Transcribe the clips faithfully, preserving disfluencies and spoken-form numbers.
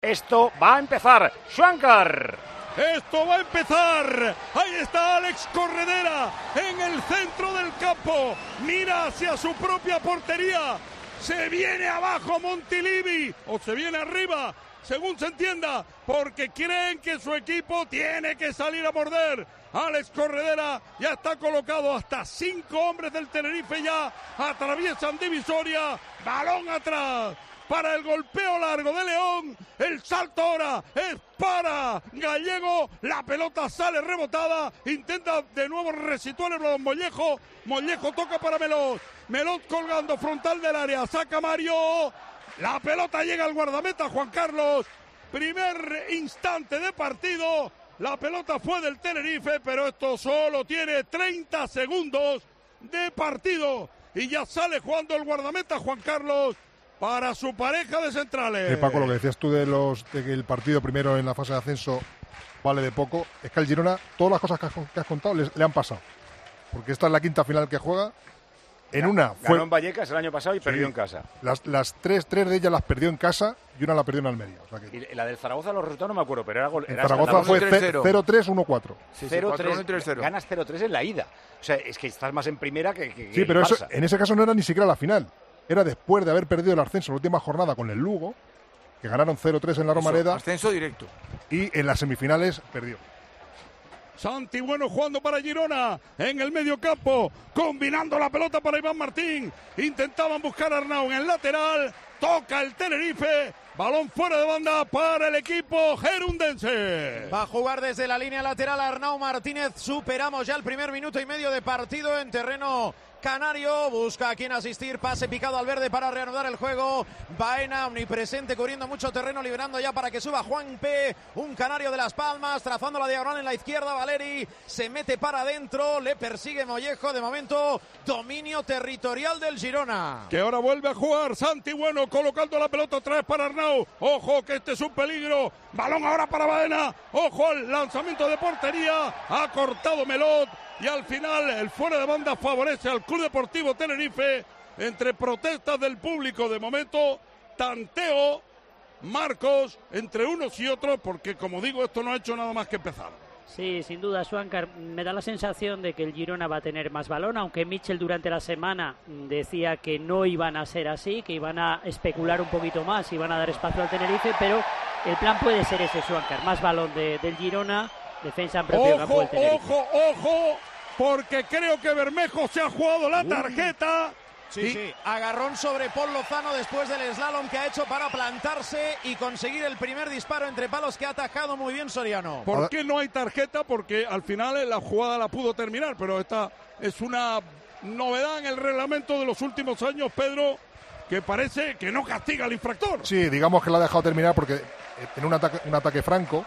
Esto va a empezar. Schwankar. Esto va a empezar. Ahí está Alex Corredera en el centro del campo. Mira hacia su propia portería. Se viene abajo Montilivi o se viene arriba, según se entienda, porque creen que su equipo tiene que salir a morder. Alex Corredera ya está colocado, hasta cinco hombres del Tenerife ya atraviesan divisoria. Balón atrás para el golpeo largo de León. El salto ahora es para Gallego. La pelota sale rebotada. Intenta de nuevo resituar el balón Mollejo. Mollejo toca para Melot. Melot colgando frontal del área. Saca Mario. La pelota llega al guardameta Juan Carlos. Primer instante de partido. La pelota fue del Tenerife, pero esto solo tiene treinta segundos de partido. Y ya sale jugando el guardameta Juan Carlos para su pareja de centrales. Eh, Paco, lo que decías tú de los de que el partido primero en la fase de ascenso vale de poco, es que al Girona todas las cosas que has, que has contado les, le han pasado. Porque esta es la quinta final que juega. En una fue, ganó en Vallecas el año pasado y sí, perdió en casa. Las, las tres, tres de ellas las perdió en casa y una la perdió en Almería. O sea que... Y la del Zaragoza, los resultados no me acuerdo, pero era gol. En era Zaragoza fue cero tres uno cuatro. Sí, sí, ganas cero tres en la ida. O sea, es que estás más en primera que, que, que sí, pero el eso, Barça. En ese caso no era ni siquiera la final. Era después de haber perdido el ascenso en la última jornada con el Lugo, que ganaron cero tres en la Romareda. Ascenso directo. Y en las semifinales perdió. Santi Bueno jugando para Girona en el medio campo, combinando la pelota para Iván Martín. Intentaban buscar a Arnau en el lateral. Toca el Tenerife. Balón fuera de banda para el equipo gerundense. Va a jugar desde la línea lateral Arnau Martínez. Superamos ya el primer minuto y medio de partido en terreno canario. Busca a quien asistir. Pase picado al verde para reanudar el juego. Baena omnipresente cubriendo mucho terreno, liberando ya para que suba Juan P. Un canario de Las Palmas, trazando la diagonal en la izquierda. Valeri se mete para adentro. Le persigue Mollejo. De momento, dominio territorial del Girona. Que ahora vuelve a jugar Santi Bueno, colocando la pelota otra vez para Arnau. Ojo que este es un peligro. Balón ahora para Baena. Ojo al lanzamiento de portería. Ha cortado Melot. Y al final el fuera de banda favorece al Club Deportivo Tenerife. Entre protestas del público, de momento tanteo Marcos entre unos y otros, porque como digo, esto no ha hecho nada más que empezar. Sí, sin duda, Schwankar, me da la sensación de que el Girona va a tener más balón, aunque Mitchell durante la semana decía que no iban a ser así, que iban a especular un poquito más, iban a dar espacio al Tenerife, pero el plan puede ser ese, Schwankar, más balón de, del Girona, defensa en propio campo del Tenerife. Ojo, ojo, porque creo que Bermejo se ha jugado la tarjeta. Sí, y... sí, agarrón sobre Paul Lozano después del slalom que ha hecho para plantarse y conseguir el primer disparo entre palos que ha atajado muy bien Soriano. ¿Por qué no hay tarjeta? Porque al final la jugada la pudo terminar, pero esta es una novedad en el reglamento de los últimos años, Pedro, que parece que no castiga al infractor. Sí, digamos que la ha dejado terminar porque en un ataque, un ataque franco,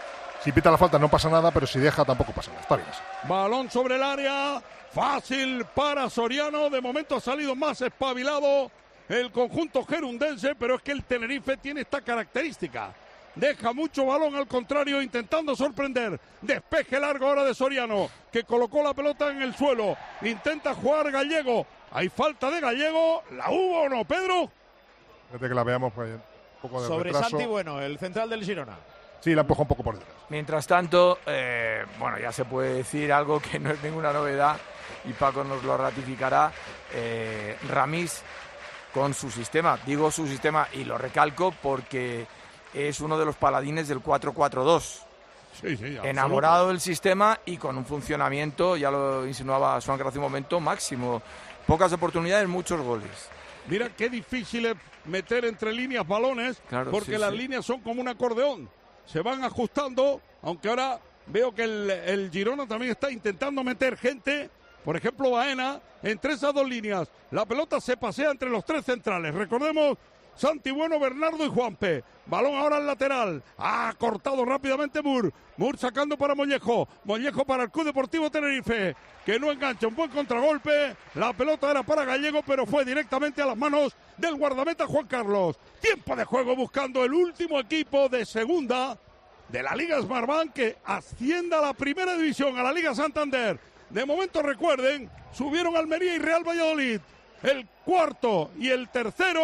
si pita la falta no pasa nada, pero si deja tampoco pasa nada. Está bien así. Balón sobre el área, fácil para Soriano. De momento ha salido más espabilado el conjunto gerundense, pero es que el Tenerife tiene esta característica. Deja mucho balón al contrario, intentando sorprender. Despeje largo ahora de Soriano, que colocó la pelota en el suelo. Intenta jugar Gallego. Hay falta de Gallego. ¿La hubo o no, Pedro? Desde que la veamos, pues, un poco de sobre retraso. Santi Bueno, el central del Girona. Sí, la empujó un poco por detrás. Mientras tanto, eh, bueno, ya se puede decir algo que no es ninguna novedad y Paco nos lo ratificará. Eh, Ramis con su sistema, digo su sistema y lo recalco porque es uno de los paladines del cuatro cuatro dos. Sí, sí, enamorado del sistema y con un funcionamiento, ya lo insinuaba Schwankar hace un momento, máximo. Pocas oportunidades, muchos goles. Mira qué difícil es meter entre líneas balones, claro, porque sí, las sí. líneas son como un acordeón. Se van ajustando, aunque ahora veo que el, el Girona también está intentando meter gente. Por ejemplo, Baena, entre esas dos líneas. La pelota se pasea entre los tres centrales. Recordemos, Santi Bueno, Bernardo y Juanpe. Balón ahora al lateral. Ha cortado rápidamente Mur. Mur sacando para Mollejo. Mollejo para el Club Deportivo Tenerife, que no engancha. Un buen contragolpe. La pelota era para Gallego, pero fue directamente a las manos del guardameta Juan Carlos. Tiempo de juego buscando el último equipo de segunda de la Liga Smartbank que ascienda a la primera división, a la Liga Santander. De momento, recuerden, subieron Almería y Real Valladolid. El cuarto y el tercero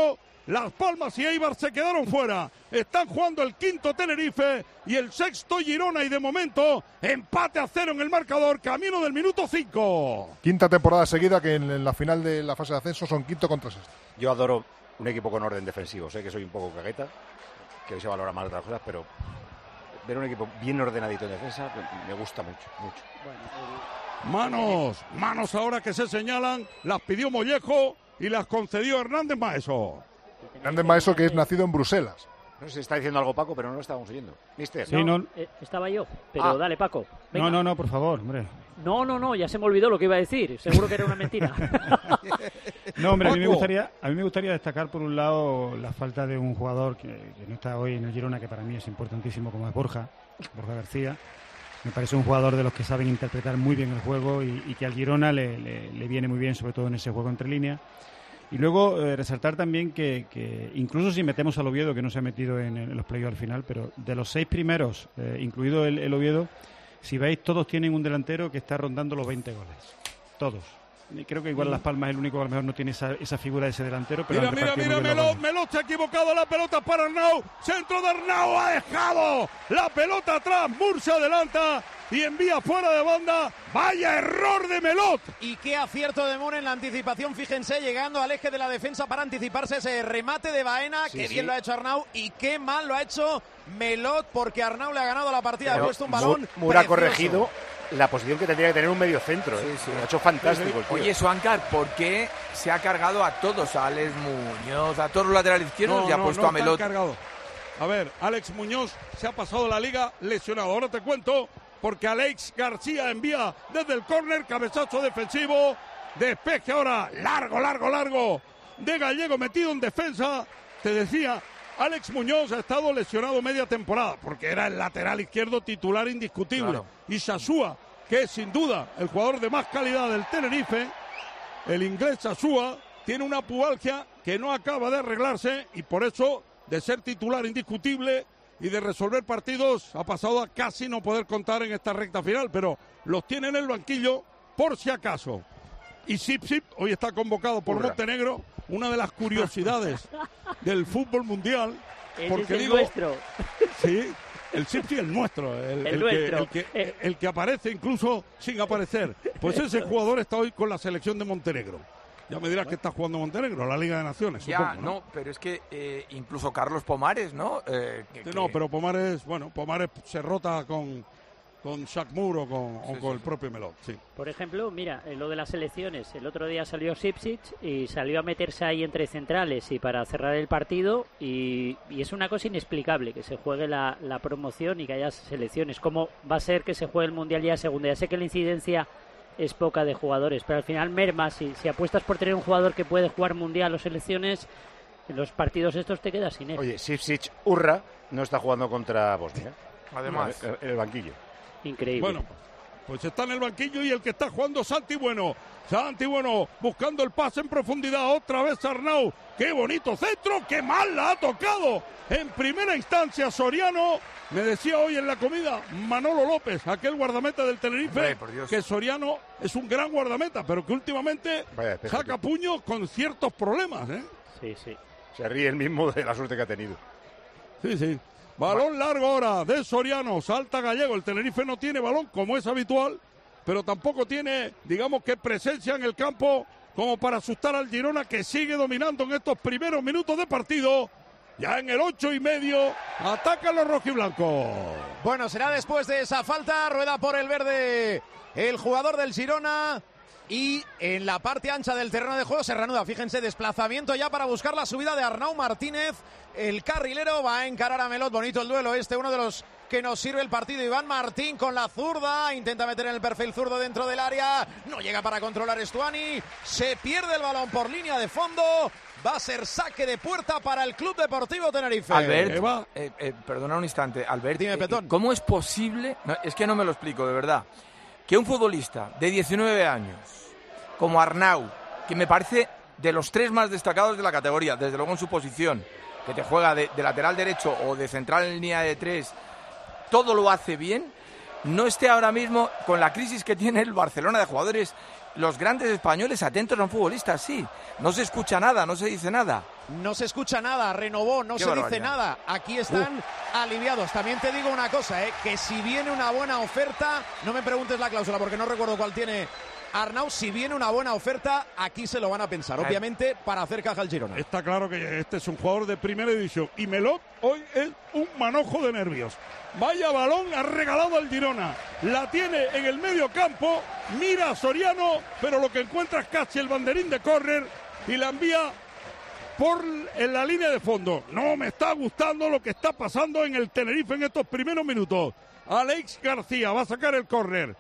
Las Palmas y Eibar se quedaron fuera. Están jugando el quinto Tenerife y el sexto Girona, y de momento empate a cero en el marcador, camino del minuto cinco. Quinta temporada seguida que en la final de la fase de ascenso son quinto contra sexto. Yo adoro un equipo con orden defensivo. Sé que soy un poco cagueta, que hoy se valora más otras cosas, pero ver un equipo bien ordenadito en defensa me gusta mucho, mucho. Manos, manos ahora que se señalan, las pidió Mollejo y las concedió Hernández Maeso. Hernández Maeso, que es nacido en Bruselas. No sé si está diciendo algo Paco, pero no lo estábamos oyendo. Mister. Sí, no, no. Eh, estaba yo, pero ah. dale, Paco. Venga. No, no, no, por favor, hombre. No, no, no, ya se me olvidó lo que iba a decir. Seguro que era una mentira. No, hombre, a mí, me gustaría, a mí me gustaría destacar, por un lado, la falta de un jugador que, que no está hoy en el Girona, que para mí es importantísimo, como es Borja, Borja García. Me parece un jugador de los que saben interpretar muy bien el juego y, y que al Girona le, le, le viene muy bien, sobre todo en ese juego entre líneas. Y luego eh, resaltar también que, que incluso si metemos al Oviedo, que no se ha metido en, en los playoffs al final, pero de los seis primeros, eh, incluido el, el Oviedo, si veis, todos tienen un delantero que está rondando los veinte goles. Todos. Y creo que igual Las Palmas es el único que a lo mejor no tiene esa, esa figura de ese delantero. Pero mira, mira, mira, Melot, Melot se ha equivocado, la pelota para Arnau, centro de Arnau, ha dejado la pelota atrás, Murcia adelanta y envía fuera de banda. Vaya error de Melot. Y qué acierto de Moore en la anticipación, fíjense, llegando al eje de la defensa para anticiparse ese remate de Baena, sí, que sí. bien lo ha hecho Arnau y qué mal lo ha hecho Melot, porque Arnau le ha ganado la partida, Pero ha puesto un balón Moore ha corregido la posición que tendría que tener un medio centro, ¿eh? Sí, sí. Lo ha hecho fantástico. Sí, sí. Oye, Suancar, ¿por qué se ha cargado a todos? A Alex Muñoz, a todos los laterales izquierdos no, y ha no, puesto no a Melot. Cargado. A ver, Alex Muñoz se ha pasado la liga lesionado. Ahora te cuento, porque Alex García envía desde el córner, cabezazo defensivo, despeje ahora, largo, largo, largo, de Gallego metido en defensa. Te decía, Alex Muñoz ha estado lesionado media temporada, porque era el lateral izquierdo titular indiscutible. Claro. Y Sasúa, que es sin duda el jugador de más calidad del Tenerife, el inglés Sasúa, tiene una pubalgia que no acaba de arreglarse y por eso, de ser titular indiscutible y de resolver partidos, ha pasado a casi no poder contar en esta recta final, pero los tiene en el banquillo por si acaso. Y Sipsip hoy está convocado por Urra. Montenegro, una de las curiosidades del fútbol mundial. Ese porque es el digo, nuestro. Sí, el Sipsip el nuestro, el, el, el, nuestro. Que, el, que, el que aparece incluso sin aparecer. Pues ese jugador está hoy con la selección de Montenegro. Ya me dirás que está jugando Montenegro, la Liga de Naciones, ya, supongo, ¿no? no, pero es que eh, incluso Carlos Pomares, ¿no? Eh, que, no, que... pero Pomares, bueno, Pomares se rota con, con Shaq Moore o con, sí, o con sí, el propio Melot, sí. Por ejemplo, mira, lo de las selecciones, el otro día salió Sipsic y salió a meterse ahí entre centrales y para cerrar el partido y, y es una cosa inexplicable que se juegue la, la promoción y que haya selecciones. ¿Cómo va a ser que se juegue el Mundial ya segunda? Ya sé que la incidencia es poca de jugadores, pero al final merma. Si, si apuestas por tener un jugador que puede jugar mundial o selecciones, en los partidos estos te quedas sin él. Oye, Sipsic Urra no está jugando contra Bosnia, además, en el, en el banquillo. Increíble. Bueno, pues está en el banquillo y el que está jugando Santi Bueno. Santi Bueno buscando el pase en profundidad, otra vez Arnau. ¡Qué bonito centro! ¡Qué mal la ha tocado! En primera instancia Soriano. Me decía hoy en la comida Manolo López, aquel guardameta del Tenerife, Hombre, que Soriano es un gran guardameta, pero que últimamente Vaya, saca puño con ciertos problemas, ¿eh? Sí, sí. Se ríe el mismo de la suerte que ha tenido. Sí, sí. Balón largo ahora de Soriano, salta Gallego. El Tenerife no tiene balón como es habitual, pero tampoco tiene, digamos que presencia en el campo como para asustar al Girona, que sigue dominando en estos primeros minutos de partido. Ya en el ocho y medio atacan los rojiblancos. Bueno, será después de esa falta, rueda por el verde el jugador del Girona. Y en la parte ancha del terreno de juego se reanuda, fíjense, desplazamiento ya para buscar la subida de Arnau Martínez. El carrilero va a encarar a Melot, bonito el duelo este, uno de los que nos sirve el partido. Iván Martín con la zurda, intenta meter en el perfil zurdo dentro del área, no llega para controlar Estuani, se pierde el balón por línea de fondo. Va a ser saque de puerta para el Club Deportivo Tenerife. Albert, eh, eh, perdona un instante, Albert, Dime, Petón. ¿Cómo es posible? No, es que no me lo explico, de verdad. Que un futbolista de diecinueve años, como Arnau, que me parece de los tres más destacados de la categoría, desde luego en su posición, que te juega de, de lateral derecho o de central en línea de tres, todo lo hace bien, no esté ahora mismo con la crisis que tiene el Barcelona de jugadores, los grandes españoles atentos a un futbolista así. No se escucha nada, no se dice nada. no se escucha nada, renovó, no Qué se barbaridad. dice nada. Aquí están uh. aliviados. También te digo una cosa, ¿eh? que si viene una buena oferta, no me preguntes la cláusula porque no recuerdo cuál tiene Arnau, si viene una buena oferta, aquí se lo van a pensar, obviamente, para hacer caja al Girona. Está claro que este es un jugador de primera división y Melot hoy es un manojo de nervios. Vaya balón ha regalado al Girona. La tiene en el medio campo, mira a Soriano, pero lo que encuentra es casi el banderín de córner y la envía por en la línea de fondo. No me está gustando lo que está pasando en el Tenerife en estos primeros minutos. Alex García va a sacar el córner.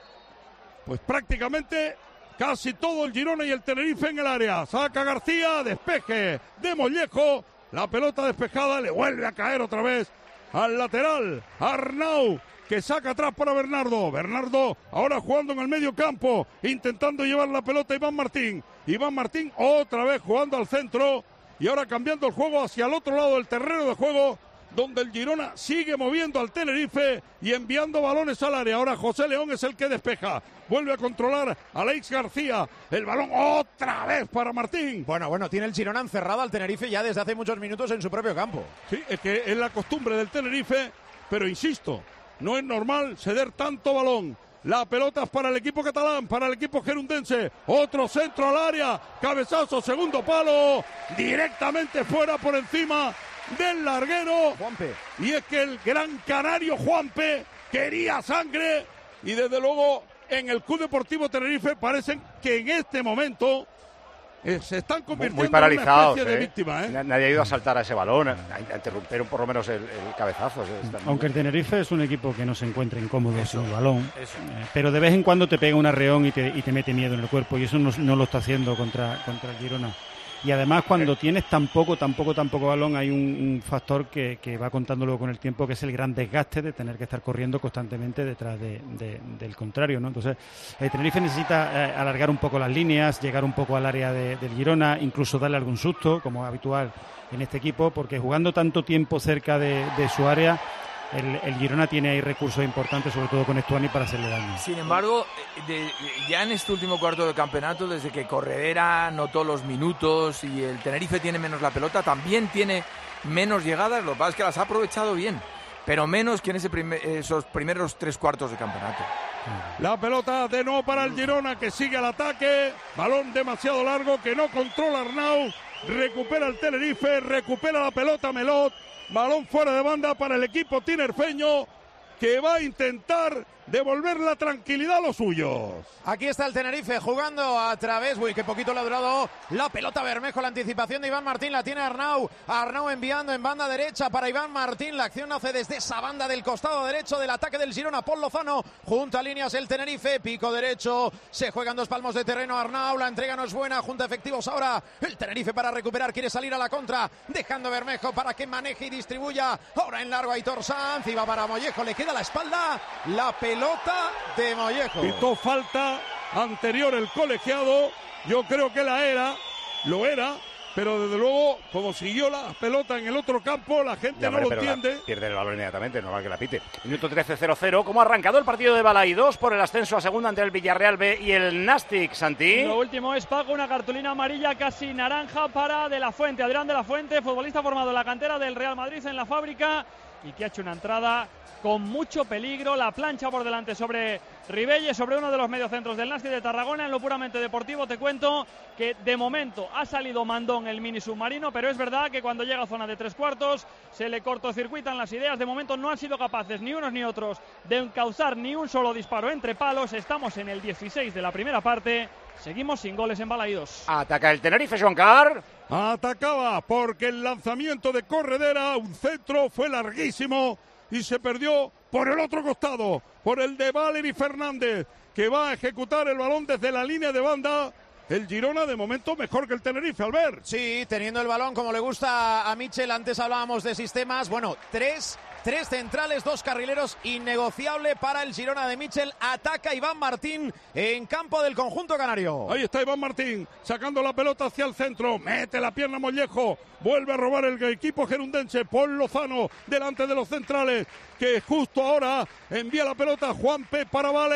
Pues prácticamente casi todo el Girona y el Tenerife en el área. Saca García, despeje de Mollejo. La pelota despejada le vuelve a caer otra vez al lateral. Arnau, que saca atrás para Bernardo. Bernardo ahora jugando en el medio campo, intentando llevar la pelota a Iván Martín. Iván Martín otra vez jugando al centro y ahora cambiando el juego hacia el otro lado del terreno de juego, donde el Girona sigue moviendo al Tenerife y enviando balones al área. Ahora José León es el que despeja. Vuelve a controlar a Alex García. El balón otra vez para Martín. Bueno, bueno, tiene el Girona encerrado al Tenerife ya desde hace muchos minutos en su propio campo. Sí, es que es la costumbre del Tenerife, pero insisto, no es normal ceder tanto balón. La pelota es para el equipo catalán, para el equipo gerundense. Otro centro al área. Cabezazo, segundo palo. Directamente fuera por encima del larguero. Juanpe. Y es que el gran canario Juanpe quería sangre y desde luego en el Club Deportivo Tenerife parecen que en este momento eh, se están convirtiendo muy paralizados, en una especie ¿eh? de víctima. ¿eh? Nadie ha ido a saltar a ese balón, a, a interrumpir por lo menos el, el cabezazo. Están... Aunque el Tenerife es un equipo que no se encuentra incómodo Eso, sin el balón, eso. Eh, pero de vez en cuando te pega un arreón y te, y te mete miedo en el cuerpo, y eso no, no lo está haciendo contra, contra el Girona. Y además cuando tienes tan poco, tan poco, tan poco balón, hay un, un factor que, que va contando luego con el tiempo, que es el gran desgaste de tener que estar corriendo constantemente detrás de, de, del contrario, ¿no? Entonces, el Tenerife necesita eh, alargar un poco las líneas, llegar un poco al área de, del Girona, incluso darle algún susto, como es habitual en este equipo, porque jugando tanto tiempo cerca de, de su área, El, el Girona tiene ahí recursos importantes, sobre todo con Estuani, para hacerle daño. Sin embargo, de, ya en este último cuarto de campeonato, desde que Corredera notó los minutos y el Tenerife tiene menos la pelota, también tiene menos llegadas, lo que pasa es que las ha aprovechado bien, pero menos que en ese primer, esos primeros tres cuartos de campeonato. La pelota de nuevo para el Girona, que sigue al ataque. Balón demasiado largo que no controla Arnau. Recupera el Tenerife, recupera la pelota Melot. Balón fuera de banda para el equipo tinerfeño, que va a intentar devolver la tranquilidad a los suyos. Aquí está el Tenerife jugando a través, uy, que poquito le ha durado la pelota Bermejo, la anticipación de Iván Martín, la tiene Arnau, Arnau enviando en banda derecha para Iván Martín, la acción nace desde esa banda del costado derecho del ataque del Girona, Paul Lozano, junta líneas el Tenerife, pico derecho, se juegan dos palmos de terreno Arnau, la entrega no es buena, junta efectivos ahora, el Tenerife para recuperar, quiere salir a la contra, dejando Bermejo para que maneje y distribuya, ahora en largo Aitor Sanz, y va para Mollejo, le queda la espalda, la pelota Pelota de Mollejo. Pitó falta anterior el colegiado. Yo creo que la era, lo era, pero desde luego, como siguió la pelota en el otro campo, la gente ya, no hombre, lo entiende. La, pierde el balón inmediatamente, normal que la pite. Minuto trece, cero cero. ¿Cómo ha arrancado el partido de Balaídos por el ascenso a segunda ante el Villarreal B y el Nastic, Santi? Lo último es Paco, una cartulina amarilla casi naranja para De la Fuente. Adrián De la Fuente, futbolista formado en la cantera del Real Madrid en la Fábrica y que ha hecho una entrada con mucho peligro, la plancha por delante sobre Ribelles, sobre uno de los mediocentros del Nastic de Tarragona. En lo puramente deportivo te cuento que de momento ha salido mandón el mini submarino, pero es verdad que cuando llega a zona de tres cuartos se le cortocircuitan las ideas. De momento no han sido capaces ni unos ni otros de encauzar ni un solo disparo entre palos. Estamos en el dieciséis de la primera parte, seguimos sin goles en Balaídos. Ataca el Tenerife, Joan Carr. Atacaba porque el lanzamiento de Corredera, un centro, fue larguísimo y se perdió por el otro costado, por el de Valery Fernández, que va a ejecutar el balón desde la línea de banda. El Girona de momento mejor que el Tenerife, Albert. Sí, teniendo el balón como le gusta a Michel. Antes hablábamos de sistemas. Bueno, tres, tres centrales, dos carrileros, innegociable para el Girona de Michel. Ataca Iván Martín en campo del conjunto canario. Ahí está Iván Martín, sacando la pelota hacia el centro. Mete la pierna Mollejo. Vuelve a robar el equipo gerundense. Paul Lozano delante de los centrales, que justo ahora envía la pelota a Juanpe para Valery.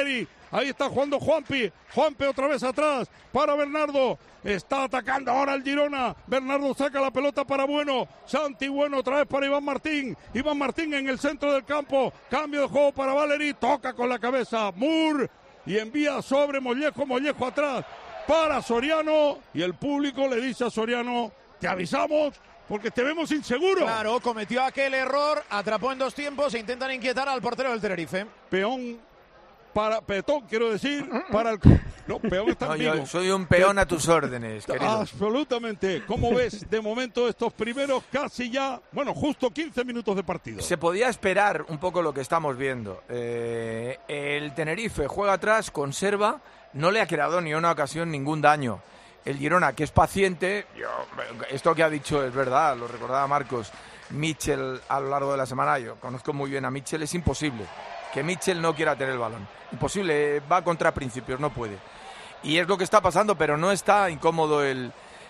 Ahí está jugando Juanpi. Juanpi otra vez atrás para Bernardo. Está atacando ahora el Girona. Bernardo saca la pelota para Bueno. Santi Bueno otra vez para Iván Martín. Iván Martín en el centro del campo. Cambio de juego para Valeri. Toca con la cabeza Moore. Y envía sobre Mollejo. Mollejo atrás para Soriano. Y el público le dice a Soriano, te avisamos porque te vemos inseguro. Claro, cometió aquel error. Atrapó en dos tiempos e intentan inquietar al portero del Tenerife. Peón. Para Petón, quiero decir, para el... No, peón está no, en vivo. Yo soy un peón a tus órdenes, querido. Absolutamente. ¿Cómo ves de momento estos primeros casi ya, bueno, justo quince minutos de partido? Se podía esperar un poco lo que estamos viendo. Eh, el Tenerife juega atrás, conserva, no le ha creado ni una ocasión ningún daño. El Girona, que es paciente, yo, esto que ha dicho es verdad, lo recordaba Marcos, Mitchell a lo largo de la semana, yo conozco muy bien a Mitchell, es imposible que Mitchell no quiera tener el balón. Imposible, va contra principios, no puede. Y es lo que está pasando, pero no está incómodo el,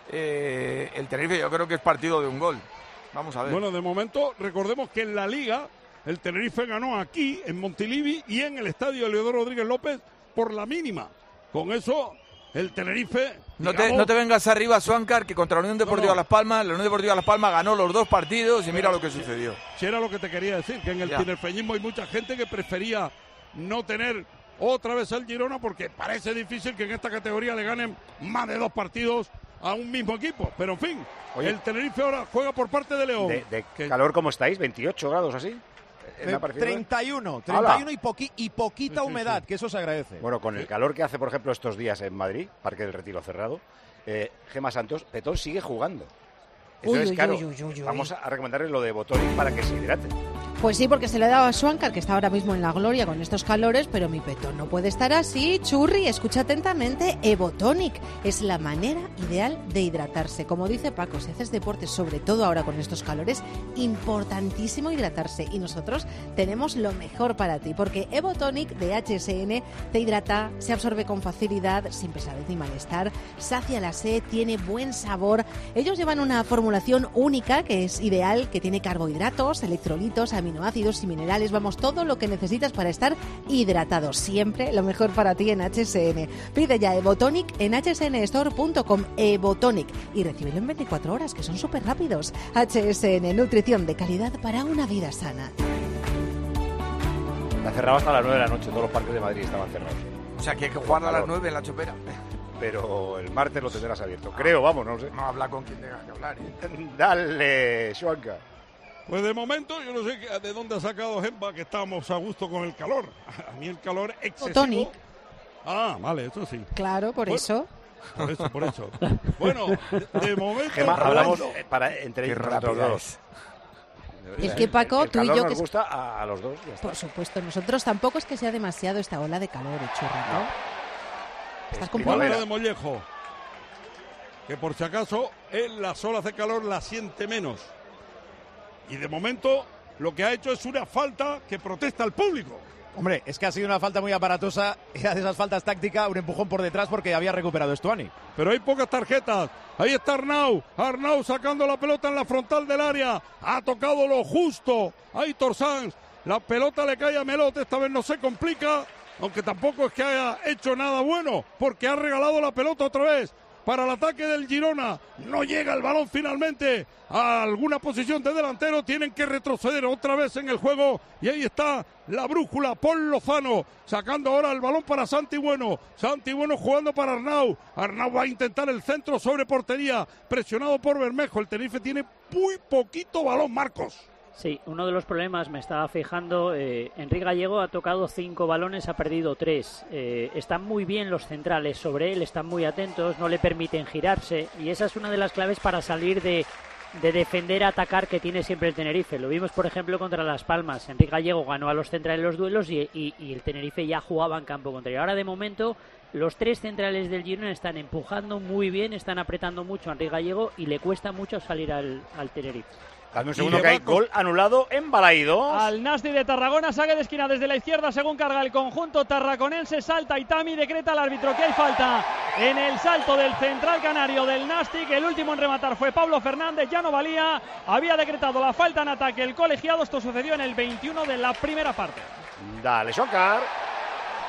eh, el Tenerife. Yo creo que es partido de un gol. Vamos a ver. Bueno, de momento, recordemos que en la Liga el Tenerife ganó aquí, en Montilivi, y en el estadio Leodoro Rodríguez López por la mínima. Con eso, el Tenerife... No, digamos, te, no te vengas arriba, Suáncar, que contra la Unión Deportiva no, no. Las Palmas, la Unión Deportiva Las Palmas ganó los dos partidos y mira lo que sucedió. Si era lo que te quería decir, que en el Ya. tinerfeñismo hay mucha gente que prefería no tener otra vez al Girona porque parece difícil que en esta categoría le ganen más de dos partidos a un mismo equipo. Pero en fin, Oye, el Tenerife ahora juega por parte de León. De, de que... calor, ¿cómo estáis? ¿veintiocho grados así? Eh, treinta y uno, treinta y uno y, poqui, y poquita Sí, sí, humedad, sí. que eso se agradece. Bueno, con el calor que hace, por ejemplo, estos días en Madrid, Parque del Retiro cerrado, eh, Gema Santos, Petón sigue jugando. Entonces, Uy, uy, claro, uy, uy, uy, uy. vamos a recomendarle lo de Botonic para que se hidrate. Pues sí, porque se le ha dado a Swankar, que está ahora mismo en la gloria con estos calores, pero mi Petón no puede estar así. Churri, escucha atentamente, Evotonic es la manera ideal de hidratarse. Como dice Paco, si haces deporte, sobre todo ahora con estos calores, importantísimo hidratarse. Y nosotros tenemos lo mejor para ti, porque Evotonic de H S N te hidrata, se absorbe con facilidad, sin pesadez ni malestar, sacia la sed, tiene buen sabor. Ellos llevan una formulación única que es ideal, que tiene carbohidratos, electrolitos, aminoácidos y minerales, vamos, todo lo que necesitas para estar hidratado. Siempre lo mejor para ti en H S N. Pide ya Evotonic en h s n store punto com, Evotonic, y recíbelo en veinticuatro horas, que son súper rápidos. H S N, nutrición de calidad para una vida sana. Está cerrado hasta las nueve de la noche, todos los parques de Madrid estaban cerrados. O sea, que hay que jugar a las nueve en la Chopera. Pero el martes lo tendrás abierto, creo, vamos, no lo sé. No habla con quien tenga que hablar. ¿eh? Dale, Shuanka. Pues de momento yo no sé de dónde ha sacado Gemba que estamos a gusto con el calor. A mí el calor excesivo. Tonic. Ah, vale, eso sí. Claro, por Bueno, eso. Por eso, por eso. Bueno, de, de momento... Gema, hablamos eh, para, entre Qué nosotros rápida dos. Es que, Paco, el tú y calor yo nos que- gusta a, a los dos. Ya está. Por supuesto, nosotros tampoco es que sea demasiado esta ola de calor, eh, Churri, ¿no? Estás Es comprobando. Palabra de Mollejo, que por si acaso en las olas de calor la siente menos. Y de momento lo que ha hecho es una falta que protesta al público. Hombre, es que ha sido una falta muy aparatosa, era de esas faltas tácticas, un empujón por detrás porque había recuperado Stuani. Pero hay pocas tarjetas. Ahí está Arnau. Arnau sacando la pelota en la frontal del área. Ha tocado lo justo. Ahí Sanz. La pelota le cae a Melot. Esta vez no se complica. Aunque tampoco es que haya hecho nada bueno. Porque ha regalado la pelota otra vez para el ataque del Girona. No llega el balón finalmente a alguna posición de delantero. Tienen que retroceder otra vez en el juego. Y ahí está la brújula, Paul Lozano, sacando ahora el balón para Santi Bueno. Santi Bueno jugando para Arnau. Arnau va a intentar el centro sobre portería, presionado por Bermejo. El Tenerife tiene muy poquito balón, Marcos. Sí, uno de los problemas, me estaba fijando, eh, Enrique Gallego ha tocado cinco balones, ha perdido tres. Eh, están muy bien los centrales sobre él, están muy atentos, no le permiten girarse. Y esa es una de las claves para salir de, de defender, atacar que tiene siempre el Tenerife. Lo vimos, por ejemplo, contra Las Palmas. Enrique Gallego ganó a los centrales los duelos y, y, y el Tenerife ya jugaba en campo contrario. Ahora, de momento, los tres centrales del Girona están empujando muy bien, están apretando mucho a Enrique Gallego y le cuesta mucho salir al, al Tenerife. Dame un Y segundo le que va hay con- gol anulado en Balaidos. Al Nasti de Tarragona, saque de esquina desde la izquierda según carga el conjunto tarraconense, salta Itami, decreta al árbitro que hay falta en el salto del central canario del Nasti, que el último en rematar fue Pablo Fernández, ya no valía, había decretado la falta en ataque el colegiado, esto sucedió en el veintiuno de la primera parte. Dale, Shuanka.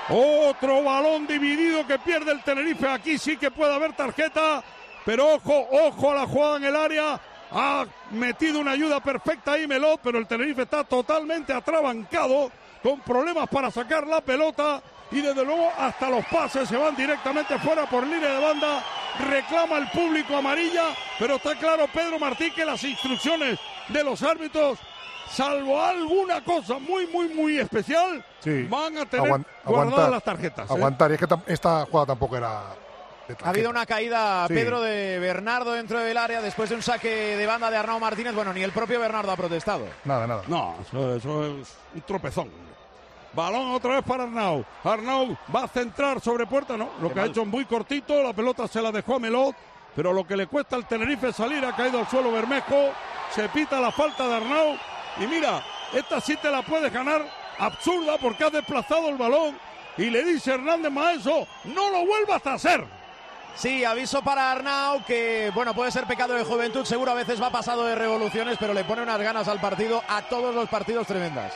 Otro balón dividido que pierde el Tenerife. Aquí sí que puede haber tarjeta, pero ojo, ojo a la jugada en el área. Ha metido una ayuda perfecta ahí Melot, pero el Tenerife está totalmente atrabancado, con problemas para sacar la pelota, y desde luego hasta los pases se van directamente fuera por línea de banda. Reclama el público amarilla, pero está claro, Pedro Martín, que las instrucciones de los árbitros, salvo alguna cosa muy, muy, muy especial, sí, van a tener Aguant- guardadas aguantar, las tarjetas. Aguantar, ¿eh? Y es que tam- esta jugada tampoco era... Ha habido una caída, sí. Pedro, de Bernardo dentro del área después de un saque de banda de Arnau Martínez. Bueno, ni el propio Bernardo ha protestado. Nada, nada. No, eso, eso es un tropezón. Balón otra vez para Arnau. Arnau va a centrar sobre puerta, ¿no? Lo Qué que mal. ha hecho muy cortito, la pelota se la dejó a Melot, pero lo que le cuesta al Tenerife salir, ha caído al suelo Bermejo, se pita la falta de Arnau, y mira, esta sí te la puedes ganar absurda porque has desplazado el balón, y le dice Hernández Maeso, no lo vuelvas a hacer. Sí, aviso para Arnau, que bueno, puede ser pecado de juventud, seguro a veces va pasado de revoluciones, pero le pone unas ganas al partido, a todos los partidos tremendas.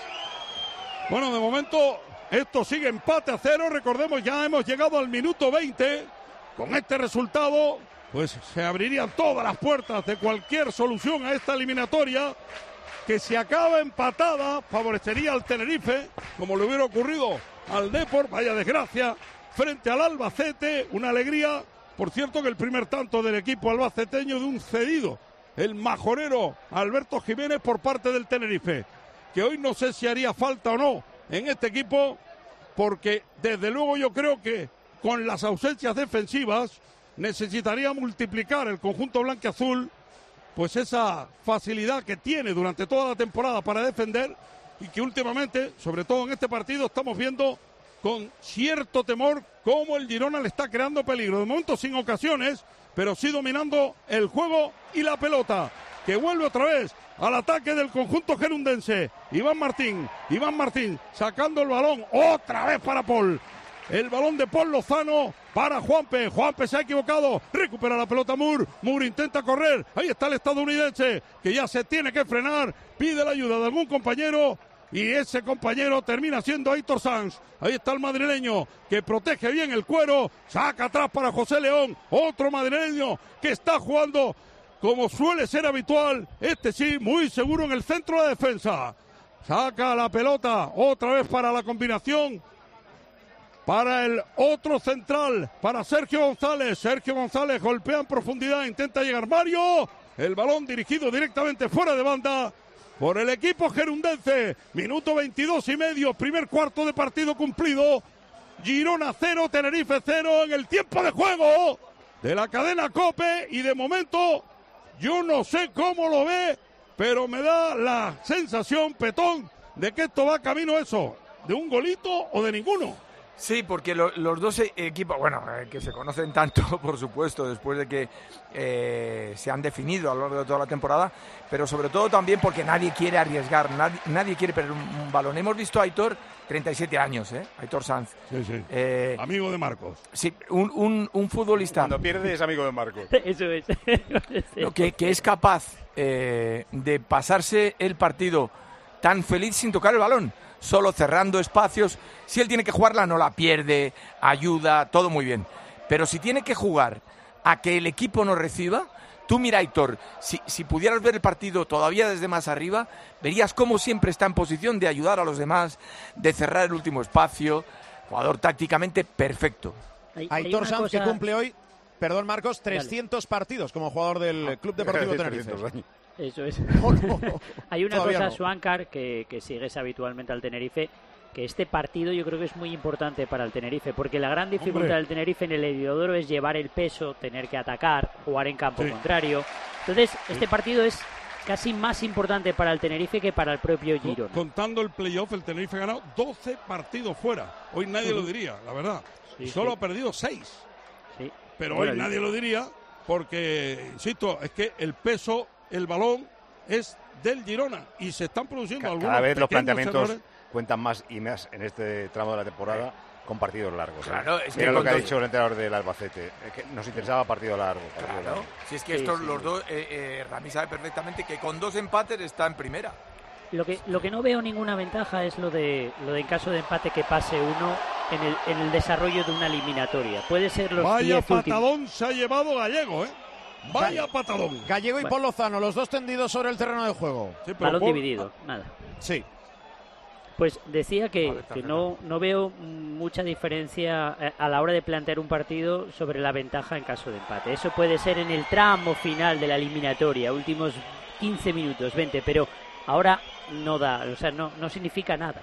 Bueno, de momento esto sigue empate a cero, recordemos, ya hemos llegado al minuto veinte, con este resultado pues se abrirían todas las puertas de cualquier solución a esta eliminatoria, que si acaba empatada favorecería al Tenerife, como le hubiera ocurrido al Depor, vaya desgracia, frente al Albacete, una alegría. Por cierto, que el primer tanto del equipo albaceteño de un cedido, el majorero Alberto Jiménez, por parte del Tenerife, que hoy no sé si haría falta o no en este equipo, porque desde luego yo creo que con las ausencias defensivas necesitaría multiplicar el conjunto blanquiazul, pues esa facilidad que tiene durante toda la temporada para defender, y que últimamente, sobre todo en este partido, estamos viendo con cierto temor cómo el Girona le está creando peligro. De momento sin ocasiones, pero sí dominando el juego y la pelota, que vuelve otra vez al ataque del conjunto gerundense. Iván Martín, Iván Martín sacando el balón otra vez para Paul. El balón de Paul Lozano para Juanpe. Juanpe se ha equivocado. Recupera la pelota Moore. Moore intenta correr. Ahí está el estadounidense, que ya se tiene que frenar. Pide la ayuda de algún compañero, y ese compañero termina siendo Aitor Sanz. Ahí está el madrileño, que protege bien el cuero. Saca atrás para José León. Otro madrileño que está jugando como suele ser habitual. Este sí, muy seguro en el centro de defensa. Saca la pelota otra vez para la combinación, para el otro central, para Sergio González. Sergio González golpea en profundidad, intenta llegar Mario. El balón dirigido directamente fuera de banda por el equipo gerundense. Minuto veintidós y medio, primer cuarto de partido cumplido. Girona cero, Tenerife cero en el tiempo de juego de la cadena COPE, y de momento yo no sé cómo lo ve, pero me da la sensación, Petón, de que esto va camino a eso, de un golito o de ninguno. Sí, porque lo, los dos equipos, bueno, eh, que se conocen tanto, por supuesto, después de que eh, se han definido a lo largo de toda la temporada, pero sobre todo también porque nadie quiere arriesgar, nadie, nadie quiere perder un, un balón. Hemos visto a Aitor, treinta y siete años, ¿eh? Aitor Sanz. Sí, sí. Eh, amigo de Marcos. Sí, un, un, un futbolista. Cuando pierde es amigo de Marcos. Eso es. No, que, que es capaz eh, de pasarse el partido tan feliz sin tocar el balón, solo cerrando espacios. Si él tiene que jugarla, no la pierde, ayuda, todo muy bien. Pero si tiene que jugar a que el equipo no reciba, tú mira, Aitor, si, si pudieras ver el partido todavía desde más arriba, verías cómo siempre está en posición de ayudar a los demás, de cerrar el último espacio. Jugador tácticamente perfecto. Hay, Aitor Sanz, cosa... que cumple hoy, perdón Marcos, trescientos Dale. partidos como jugador del ah, Club Deportivo Tenerife. Eso es. No, no, hay una cosa, no. Swankar, que, que sigues habitualmente al Tenerife, que este partido yo creo que es muy importante para el Tenerife, porque la gran dificultad Hombre. del Tenerife en el Heliodoro es llevar el peso, tener que atacar, jugar en campo sí. contrario. Entonces, sí. este partido es casi más importante para el Tenerife que para el propio Girona. Contando el playoff, el Tenerife ha ganado doce partidos fuera. Hoy nadie sí. lo diría, la verdad. Sí, Solo sí. ha perdido seis. Sí. Pero bueno, hoy nadie el... lo diría, porque, insisto, es que el peso, el balón es del Girona, y se están produciendo Cada algunos Cada vez los planteamientos errores. cuentan más y más en este tramo de la temporada con partidos largos. Claro, ¿eh? es Mira que lo que ha dos... dicho el entrenador del Albacete, es que nos interesaba partido largo. Partido claro, largo. si es que sí, estos sí. los dos, eh, eh, Rami sabe perfectamente que con dos empates está en primera. Lo que, lo que no veo ninguna ventaja es lo de, lo de en caso de empate que pase uno en el, en el desarrollo de una eliminatoria. Puede ser los Vaya diez patadón últimos. se ha llevado Gallego, ¿eh? Vaya patadón. Gallego y Bueno. Paul Lozano, los dos tendidos sobre el terreno de juego. Sí, pero Balón Paul- dividido, nada. Sí. Pues decía que, Vale, que tarjeta. no, no veo mucha diferencia eh, a la hora de plantear un partido sobre la ventaja en caso de empate. Eso puede ser en el tramo final de la eliminatoria, últimos quince minutos, veinte, pero ahora no da, o sea, no, no significa nada.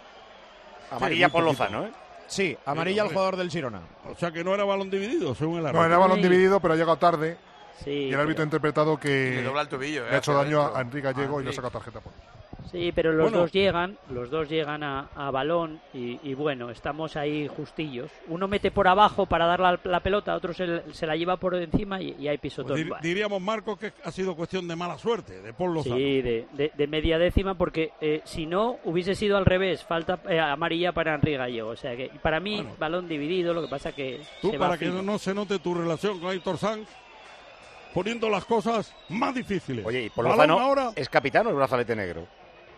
Amarilla muy por poquito. Lozano, ¿eh? Sí, amarilla al hombre. jugador del Girona. O sea que no era balón dividido, según el No, árbitro. era balón Sí. dividido, pero ha llegado tarde. Sí, Y el árbitro ha pero, interpretado Le que dobla el tobillo. le eh, ha hecho hacia daño a adentro. Enrique Gallego y le ha Enrique. sacado tarjeta por. sí, pero los Bueno. dos llegan, los dos llegan a, a balón y, y bueno, estamos ahí justillos. Uno mete por abajo para dar la, la pelota, otro se, se la lleva por encima y, y hay pisotón. Pues dir- Bueno. diríamos, Marcos, que ha sido cuestión de mala suerte, de Paul Lozano. Sí, de, de- de media décima, porque eh, si no hubiese sido al revés, falta eh, amarilla para Enrique Gallego. O sea que para mí, Bueno. balón dividido, lo que pasa que Tú, se va para que fino. no, no se note tu relación con Aitor Sanz, poniendo las cosas más difíciles. Oye, y por Balón Lozano ahora. es capitán o es brazalete negro.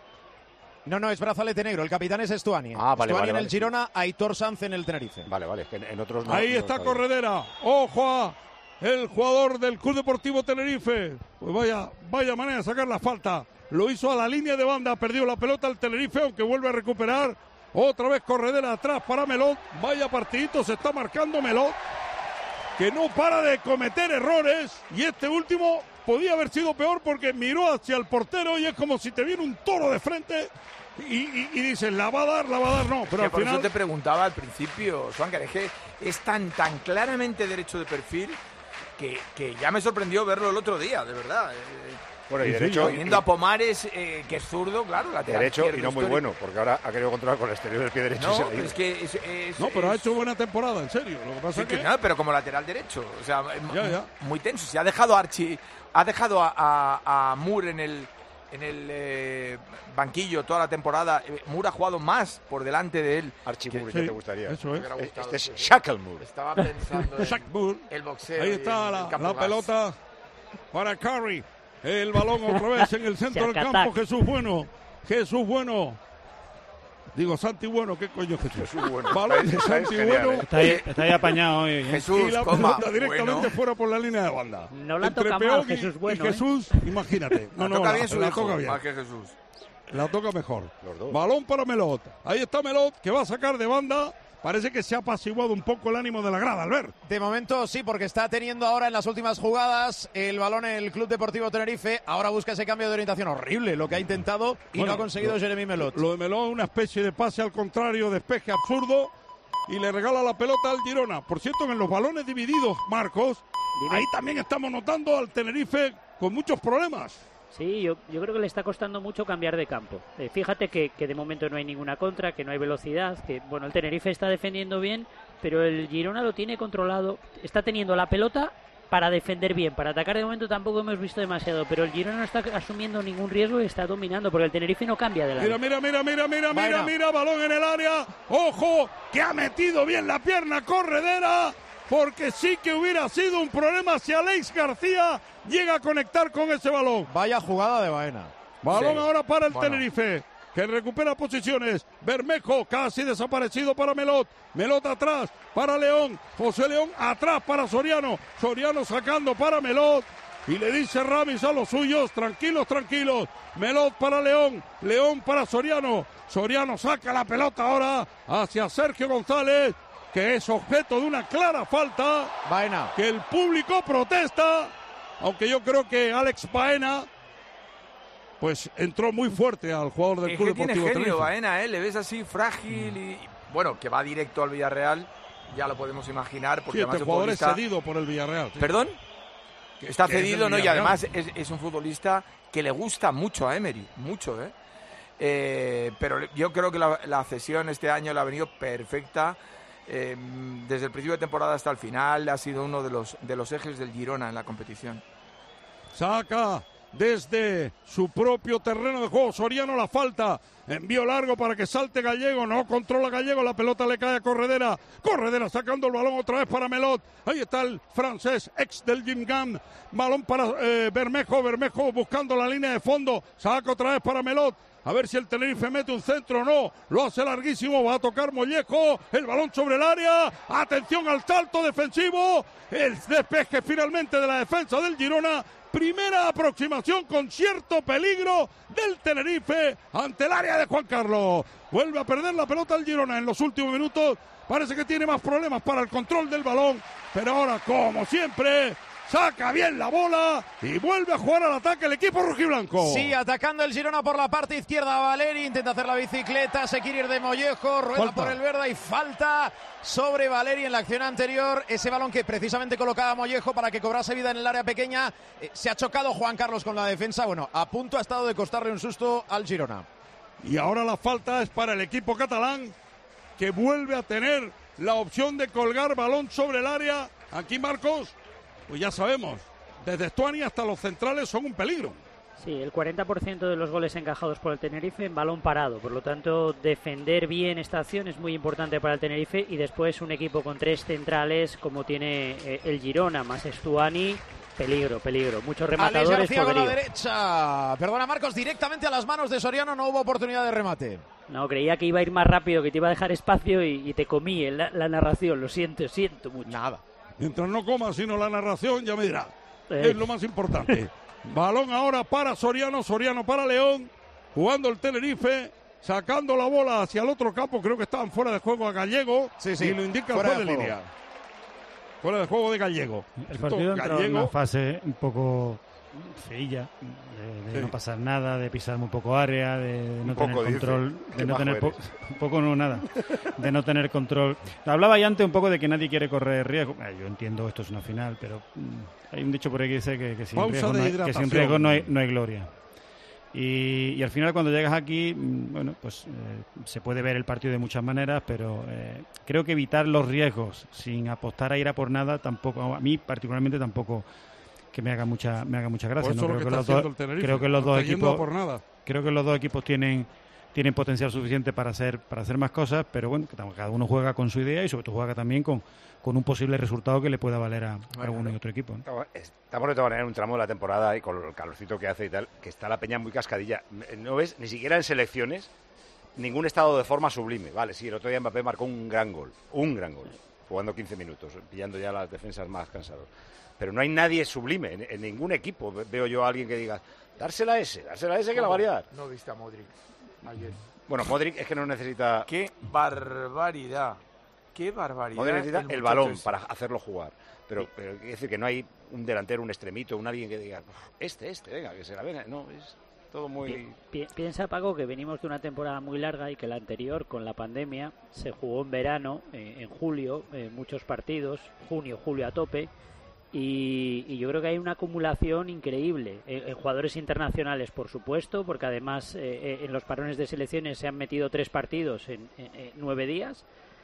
No, no, es brazalete negro. El capitán es Estuani. Ah, vale, Estuani vale, en vale, el sí. Girona, Aitor Sanz en el Tenerife. Vale, vale, es que en, en otros no. Ahí no está sabía. Corredera. Ojo a el jugador del Club Deportivo Tenerife. Pues vaya, vaya manera de sacar la falta. Lo hizo a la línea de banda, perdió la pelota el Tenerife, aunque vuelve a recuperar. Otra vez Corredera atrás para Melot. Vaya partidito se está marcando Melot, que no para de cometer errores. Y este último podía haber sido peor porque miró hacia el portero y es como si te viene un toro de frente y, y, y dices, la va a dar, la va a dar, no. Pero Que al por final... eso te preguntaba al principio, Suáncar, es que es tan, tan claramente derecho de perfil que, que ya me sorprendió verlo el otro día, de verdad. Eh, Bueno, y Sí, sí, derecho, Viendo a Pomares, eh, que es zurdo, claro, lateral derecho y izquierdo no muy histórico. bueno, porque ahora ha querido controlar con el exterior del pie derecho. y No, se le ha pero ido. es que es, es- No, pero ha es- hecho buena temporada, en serio. Lo que pasa sí es que que... no, pero como lateral derecho, o sea, Ya, ya. muy tenso. Se ha dejado a Archie, ha dejado a, a, a Moore en el en el eh, banquillo toda la temporada. Eh, Moore ha jugado más por delante de él. Archie Moore, Sí, ¿qué te gustaría? eso es. Me hubiera gustado, Este es sí. Shacklemoor. Estaba pensando en Shaq Moore. el boxeo. Ahí y está en la, el campo la gas. pelota para Curry. El balón otra vez en el centro del Shack campo. attack. Jesús Bueno. Jesús Bueno. Digo, Santi Bueno, ¿qué coño es Jesús? Jesús Bueno. Balón de Está- está Santi genial, Bueno. ¿eh? Está ahí, está ahí apañado hoy. ¿eh? Jesús, Y la coma, pelota directamente bueno. fuera por la línea de banda. No la Entre toca mal Peón y- Jesús Bueno, y ¿eh? Jesús, imagínate. No, La no, toca la, bien su la hijo, toca bien. más que Jesús. La toca mejor. Los dos. Balón para Melot. Ahí está Melot, que va a sacar de banda. Parece que se ha apaciguado un poco el ánimo de la grada, Albert. De momento sí, porque está teniendo ahora en las últimas jugadas el balón el Club Deportivo Tenerife. Ahora busca ese cambio de orientación horrible, lo que ha intentado y Bueno, no ha conseguido lo- Jeremy Melot. Lo de Melot es una especie de pase al contrario, despeje absurdo, y le regala la pelota al Girona. Por cierto, en los balones divididos, Marcos, Dime. ahí también estamos notando al Tenerife con muchos problemas. Sí, yo, yo creo que le está costando mucho cambiar de campo. Eh, fíjate que, que de momento no hay ninguna contra, que no hay velocidad, que bueno, el Tenerife está defendiendo bien, pero el Girona lo tiene controlado, está teniendo la pelota para defender bien, para atacar de momento tampoco hemos visto demasiado, pero el Girona no está asumiendo ningún riesgo y está dominando, porque el Tenerife no cambia de lado. Mira, mira, mira, mira, mira, mira, Vaina. mira, balón en el área. Ojo, que ha metido bien la pierna Corredera, porque sí que hubiera sido un problema si Alex García llega a conectar con ese balón. Vaya jugada de Baena. Balón Sí. ahora para el Bueno. Tenerife, que recupera posiciones. Bermejo casi desaparecido para Melot. Melot atrás para León. José León atrás para Soriano. Soriano sacando para Melot. Y le dice Ramis a los suyos, tranquilos, tranquilos. Melot para León. León para Soriano. Soriano saca la pelota ahora hacia Sergio González, que es objeto de una clara falta. Baena. Que el público protesta. Aunque yo creo que Alex Baena pues entró muy fuerte al jugador del Es Club que tiene Deportivo genio, Tenerife. Baena, ¿eh? Le ves así frágil y... Bueno, que va directo al Villarreal, ya lo podemos imaginar. Porque Sí, además este el jugador es futbolista- cedido por el Villarreal. sí. ¿Perdón? Que- Está que es del cedido, ¿no? Y Villarreal. además es, es un futbolista que le gusta mucho a Emery, mucho, ¿eh? Eh, pero yo creo que la, la cesión este año le ha venido perfecta. Eh, desde el principio de temporada hasta el final ha sido uno de los, de los ejes del Girona en la competición. Saca desde su propio terreno de juego Soriano la falta. Envío largo para que salte Gallego. No controla Gallego. La pelota le cae a Corredera. Corredera sacando el balón otra vez para Melot. Ahí está el francés, ex del Gimgam. Balón para eh, Bermejo. Bermejo buscando la línea de fondo. Saca otra vez para Melot. A ver si el Tenerife mete un centro o no. Lo hace larguísimo. Va a tocar Mollejo. El balón sobre el área. Atención al salto defensivo. El despeje finalmente de la defensa del Girona. Primera aproximación con cierto peligro del Tenerife ante el área de Juan Carlos. Vuelve a perder la pelota el Girona en los últimos minutos. Parece que tiene más problemas para el control del balón. Pero ahora, como siempre, saca bien la bola y vuelve a jugar al ataque el equipo rojiblanco. Sí, atacando el Girona por la parte izquierda. Valeri intenta hacer la bicicleta, se quiere ir de Mollejo, rueda falta por el verde y falta sobre Valeri en la acción anterior. Ese balón que precisamente colocaba Mollejo para que cobrase vida en el área pequeña. Eh, se ha chocado Juan Carlos con la defensa. Bueno, a punto ha estado de costarle un susto al Girona. Y ahora la falta es para el equipo catalán, que vuelve a tener la opción de colgar balón sobre el área. Aquí, Marcos, pues ya sabemos, desde Stuani hasta los centrales son un peligro. Sí, el cuarenta por ciento de los goles encajados por el Tenerife en balón parado. Por lo tanto, defender bien esta acción es muy importante para el Tenerife. Y después un equipo con tres centrales como tiene eh, el Girona, más Stuani, peligro, peligro. Muchos rematadores. Alex García con la poderío. derecha. Perdona, Marcos, directamente a las manos de Soriano. No hubo oportunidad de remate. No, creía que iba a ir más rápido, que te iba a dejar espacio y, y te comí en la, la narración. Lo siento, siento mucho. Nada. Mientras no coma, sino la narración, ya me dirá. Eh. Es lo más importante. Balón ahora para Soriano, Soriano para León. Jugando el Tenerife, sacando la bola hacia el otro campo. Creo que estaban fuera de juego a Gallego. Sí, sí. Y lo indica el Fuera juez de de juego. línea. Fuera de juego de Gallego. El partido entró en Gallego. una fase un poco feilla, de, de Sí. no pasar nada, de pisar muy poco área, de, de no poco, tener dice. control, Qué de no majo tener po- eres. un poco no nada, de no tener control. Hablaba ya antes un poco de que nadie quiere correr riesgo. Eh, yo entiendo esto es una final, pero mm, hay un dicho por ahí que dice que, que sin Pausa riesgo, de no hay, que sin hidratación. riesgo no hay, no hay gloria. Y, y al final cuando llegas aquí, mm, bueno, pues eh, se puede ver el partido de muchas maneras, pero eh, creo que evitar los riesgos sin apostar a ir a por nada, tampoco, a mí particularmente tampoco que me haga mucha me haga mucha gracia. Pues eso ¿no? es lo Creo que que está los haciendo dos, el Tenerife. creo que los No dos está yendo a equipos por nada. creo que los dos equipos tienen tienen potencial suficiente para hacer para hacer más cosas, pero bueno, que cada uno juega con su idea y sobre todo juega también con, con un posible resultado que le pueda valer a, a alguno y otro equipo, ¿no? Estamos- Estamos de todas maneras en un tramo de la temporada y con el calorcito que hace y tal, que está la peña muy cascadilla. No ves ni siquiera en selecciones ningún estado de forma sublime. Vale, sí, el otro día Mbappé marcó un gran gol, un gran gol, jugando quince minutos, pillando ya las defensas más cansados. Pero no hay nadie sublime en, en ningún equipo. Veo yo a alguien que diga, dársela a ese, dársela a ese que la va a liar. No viste a Modric ayer. Bueno, Modric es que no necesita... Qué barbaridad. Qué barbaridad. Modric necesita el, muchacho balón ese. para hacerlo jugar. Pero, pero quiere decir que no hay un delantero, un extremito, un alguien que diga, este, este, venga, que se la venga. No, es todo muy... Pi- Piensa, Paco, que venimos de una temporada muy larga y que la anterior, con la pandemia, se jugó en verano, eh, en julio, eh, muchos partidos, junio, julio a tope, y, y yo creo que hay una acumulación increíble en, en jugadores internacionales, por supuesto, porque además eh, eh, en los parones de selecciones se han metido tres partidos en, en- en nueve días.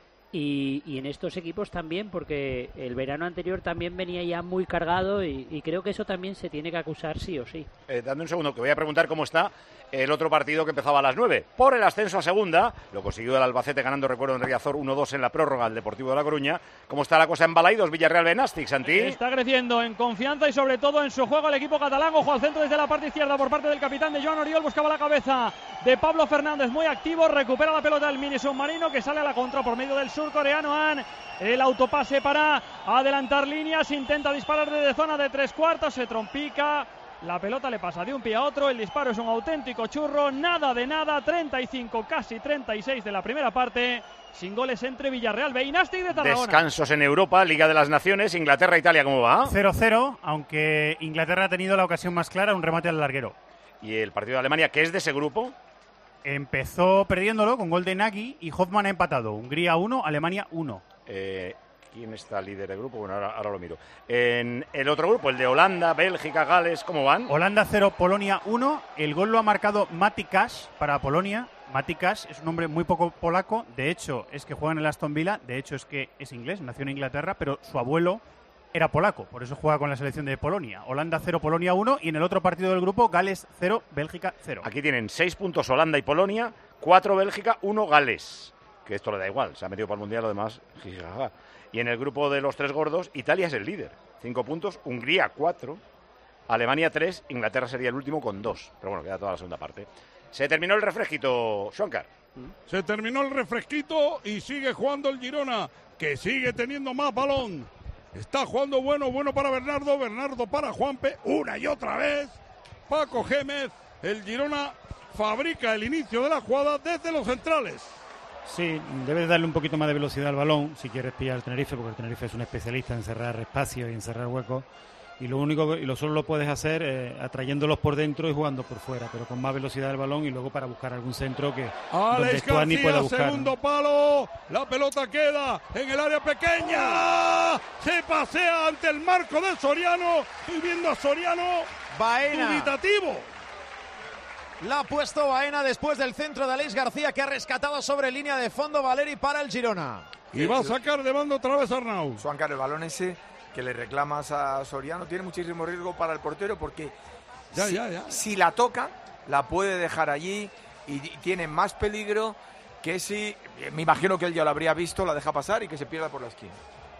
Y, y en estos equipos también, porque el verano anterior también venía ya muy cargado y, y creo que eso también se tiene que acusar sí o sí. Eh, dame un segundo, que voy a preguntar cómo está el otro partido que empezaba a las nueve. Por el ascenso a segunda, lo consiguió el Albacete ganando, recuerdo, en Riazor uno dos en la prórroga al Deportivo de La Coruña. ¿Cómo está la cosa en Balaidos, Villarreal Benástic, Santi? Está creciendo en confianza y sobre todo en su juego el equipo catalán. Ojo al centro desde la parte izquierda por parte del capitán de Joan Oriol. Buscaba la cabeza de Pablo Fernández, muy activo. Recupera la pelota del mini submarino que sale a la contra por medio del surcoreano An. El autopase para adelantar líneas. Intenta disparar desde zona de tres cuartos. Se trompica. La pelota le pasa de un pie a otro. El disparo es un auténtico churro. Nada de nada. treinta y cinco, casi treinta y seis de la primera parte. Sin goles entre Villarreal B y Nastic de Tarragona. Descansos en Europa, Liga de las Naciones, Inglaterra, Italia, ¿cómo va? cero cero, aunque Inglaterra ha tenido la ocasión más clara, un remate al larguero. Y el partido de Alemania, ¿qué es de ese grupo? Empezó perdiéndolo con gol de Nagy y Hoffmann ha empatado. Hungría uno, Alemania uno. Eh, ¿Quién está líder del grupo? Bueno, ahora, ahora lo miro. En el otro grupo, el de Holanda, Bélgica, Gales, ¿cómo van? Holanda cero, Polonia uno. El gol lo ha marcado Mati Cash para Polonia. Mati Cash es un hombre muy poco polaco. De hecho, es que juega en el Aston Villa. De hecho, es que es inglés, nació en Inglaterra, pero su abuelo era polaco. Por eso juega con la selección de Polonia. Holanda cero, Polonia uno. Y en el otro partido del grupo, Gales cero, Bélgica cero. Aquí tienen seis puntos Holanda y Polonia, cuatro Bélgica, uno Gales. Que esto le da igual, se ha metido para el Mundial, lo demás, jijaja. Y en el grupo de los tres gordos, Italia es el líder, cinco puntos, Hungría cuatro, Alemania tres, Inglaterra sería el último con dos. Pero bueno, queda toda la segunda parte. Se terminó el refresquito, Xuancar. Se terminó el refresquito y sigue jugando el Girona, que sigue teniendo más balón. Está jugando bueno, bueno para Bernardo, Bernardo para Juanpe, una y otra vez. Paco Gémez, el Girona fabrica el inicio de la jugada desde los centrales. Sí, debes darle un poquito más de velocidad al balón si quieres pillar al Tenerife, porque el Tenerife es un especialista en cerrar espacios y en cerrar huecos. Y lo único y lo solo lo puedes hacer eh, atrayéndolos por dentro y jugando por fuera, pero con más velocidad del balón y luego para buscar algún centro que donde Stuani pueda buscar. Segundo ¿no? palo, la pelota queda en el área pequeña, se pasea ante el marco de Soriano, estoy viendo a Soriano Baena. dubitativo. La ha puesto Baena después del centro de Alex García, que ha rescatado sobre línea de fondo Valeri para el Girona. Y va a sacar de banda otra vez Arnau. Xuancar, el balón ese que le reclamas a Soriano tiene muchísimo riesgo para el portero, porque ya, si, ya, ya. si la toca, la puede dejar allí y tiene más peligro que si, me imagino que él ya lo habría visto, la deja pasar y que se pierda por la esquina.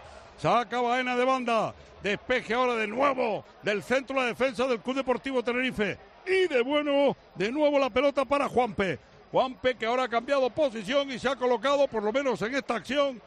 Saca Baena de banda, despeje ahora de nuevo del centro de la defensa del Club Deportivo Tenerife. Y de bueno, de nuevo la pelota para Juanpe. Juanpe, que ahora ha cambiado posición y se ha colocado, por lo menos en esta acción,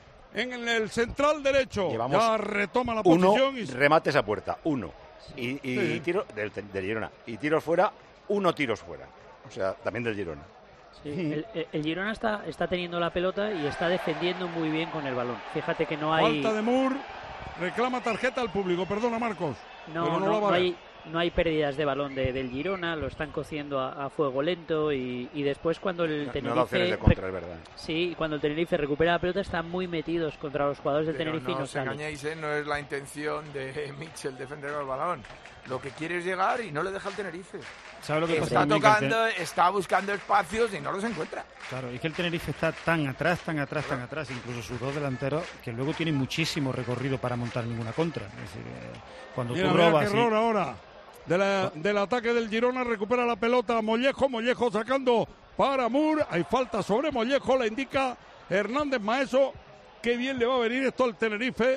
en el central derecho. Llevamos ya retoma la uno, posición. Y... remates a puerta, uno. Y, y sí. tiro del, del Girona. Y tiros fuera, uno tiros fuera. O sea, también del Girona. Sí, el, el Girona está, está teniendo la pelota y está defendiendo muy bien con el balón. Fíjate que no hay... Falta de Moore, reclama tarjeta al público. Perdona, Marcos. No, pero no, no, no hay... No hay pérdidas de balón de, del Girona, lo están cociendo a, a fuego lento y, y después cuando el Tenerife... No da opciones de contra, es verdad. Sí, cuando el Tenerife recupera la pelota están muy metidos contra los jugadores del Pero Tenerife no y no os salen. engañéis, ¿eh? No es la intención de Mitchell defender el balón. Lo que quiere es llegar y no le deja el Tenerife. ¿Sabes lo que pasa está también? tocando, Que el ten... está buscando espacios y no los encuentra. Claro, es que el Tenerife está tan atrás, tan atrás, tan atrás, incluso sus dos delanteros, que luego tienen muchísimo recorrido para montar ninguna contra. Es decir, eh, cuando mira, tú mira robas... qué error y... ahora. De la, del ataque del Girona, recupera la pelota Mollejo, Mollejo sacando para Moore, hay falta sobre Mollejo, la indica Hernández Maeso. Qué bien le va a venir esto al Tenerife,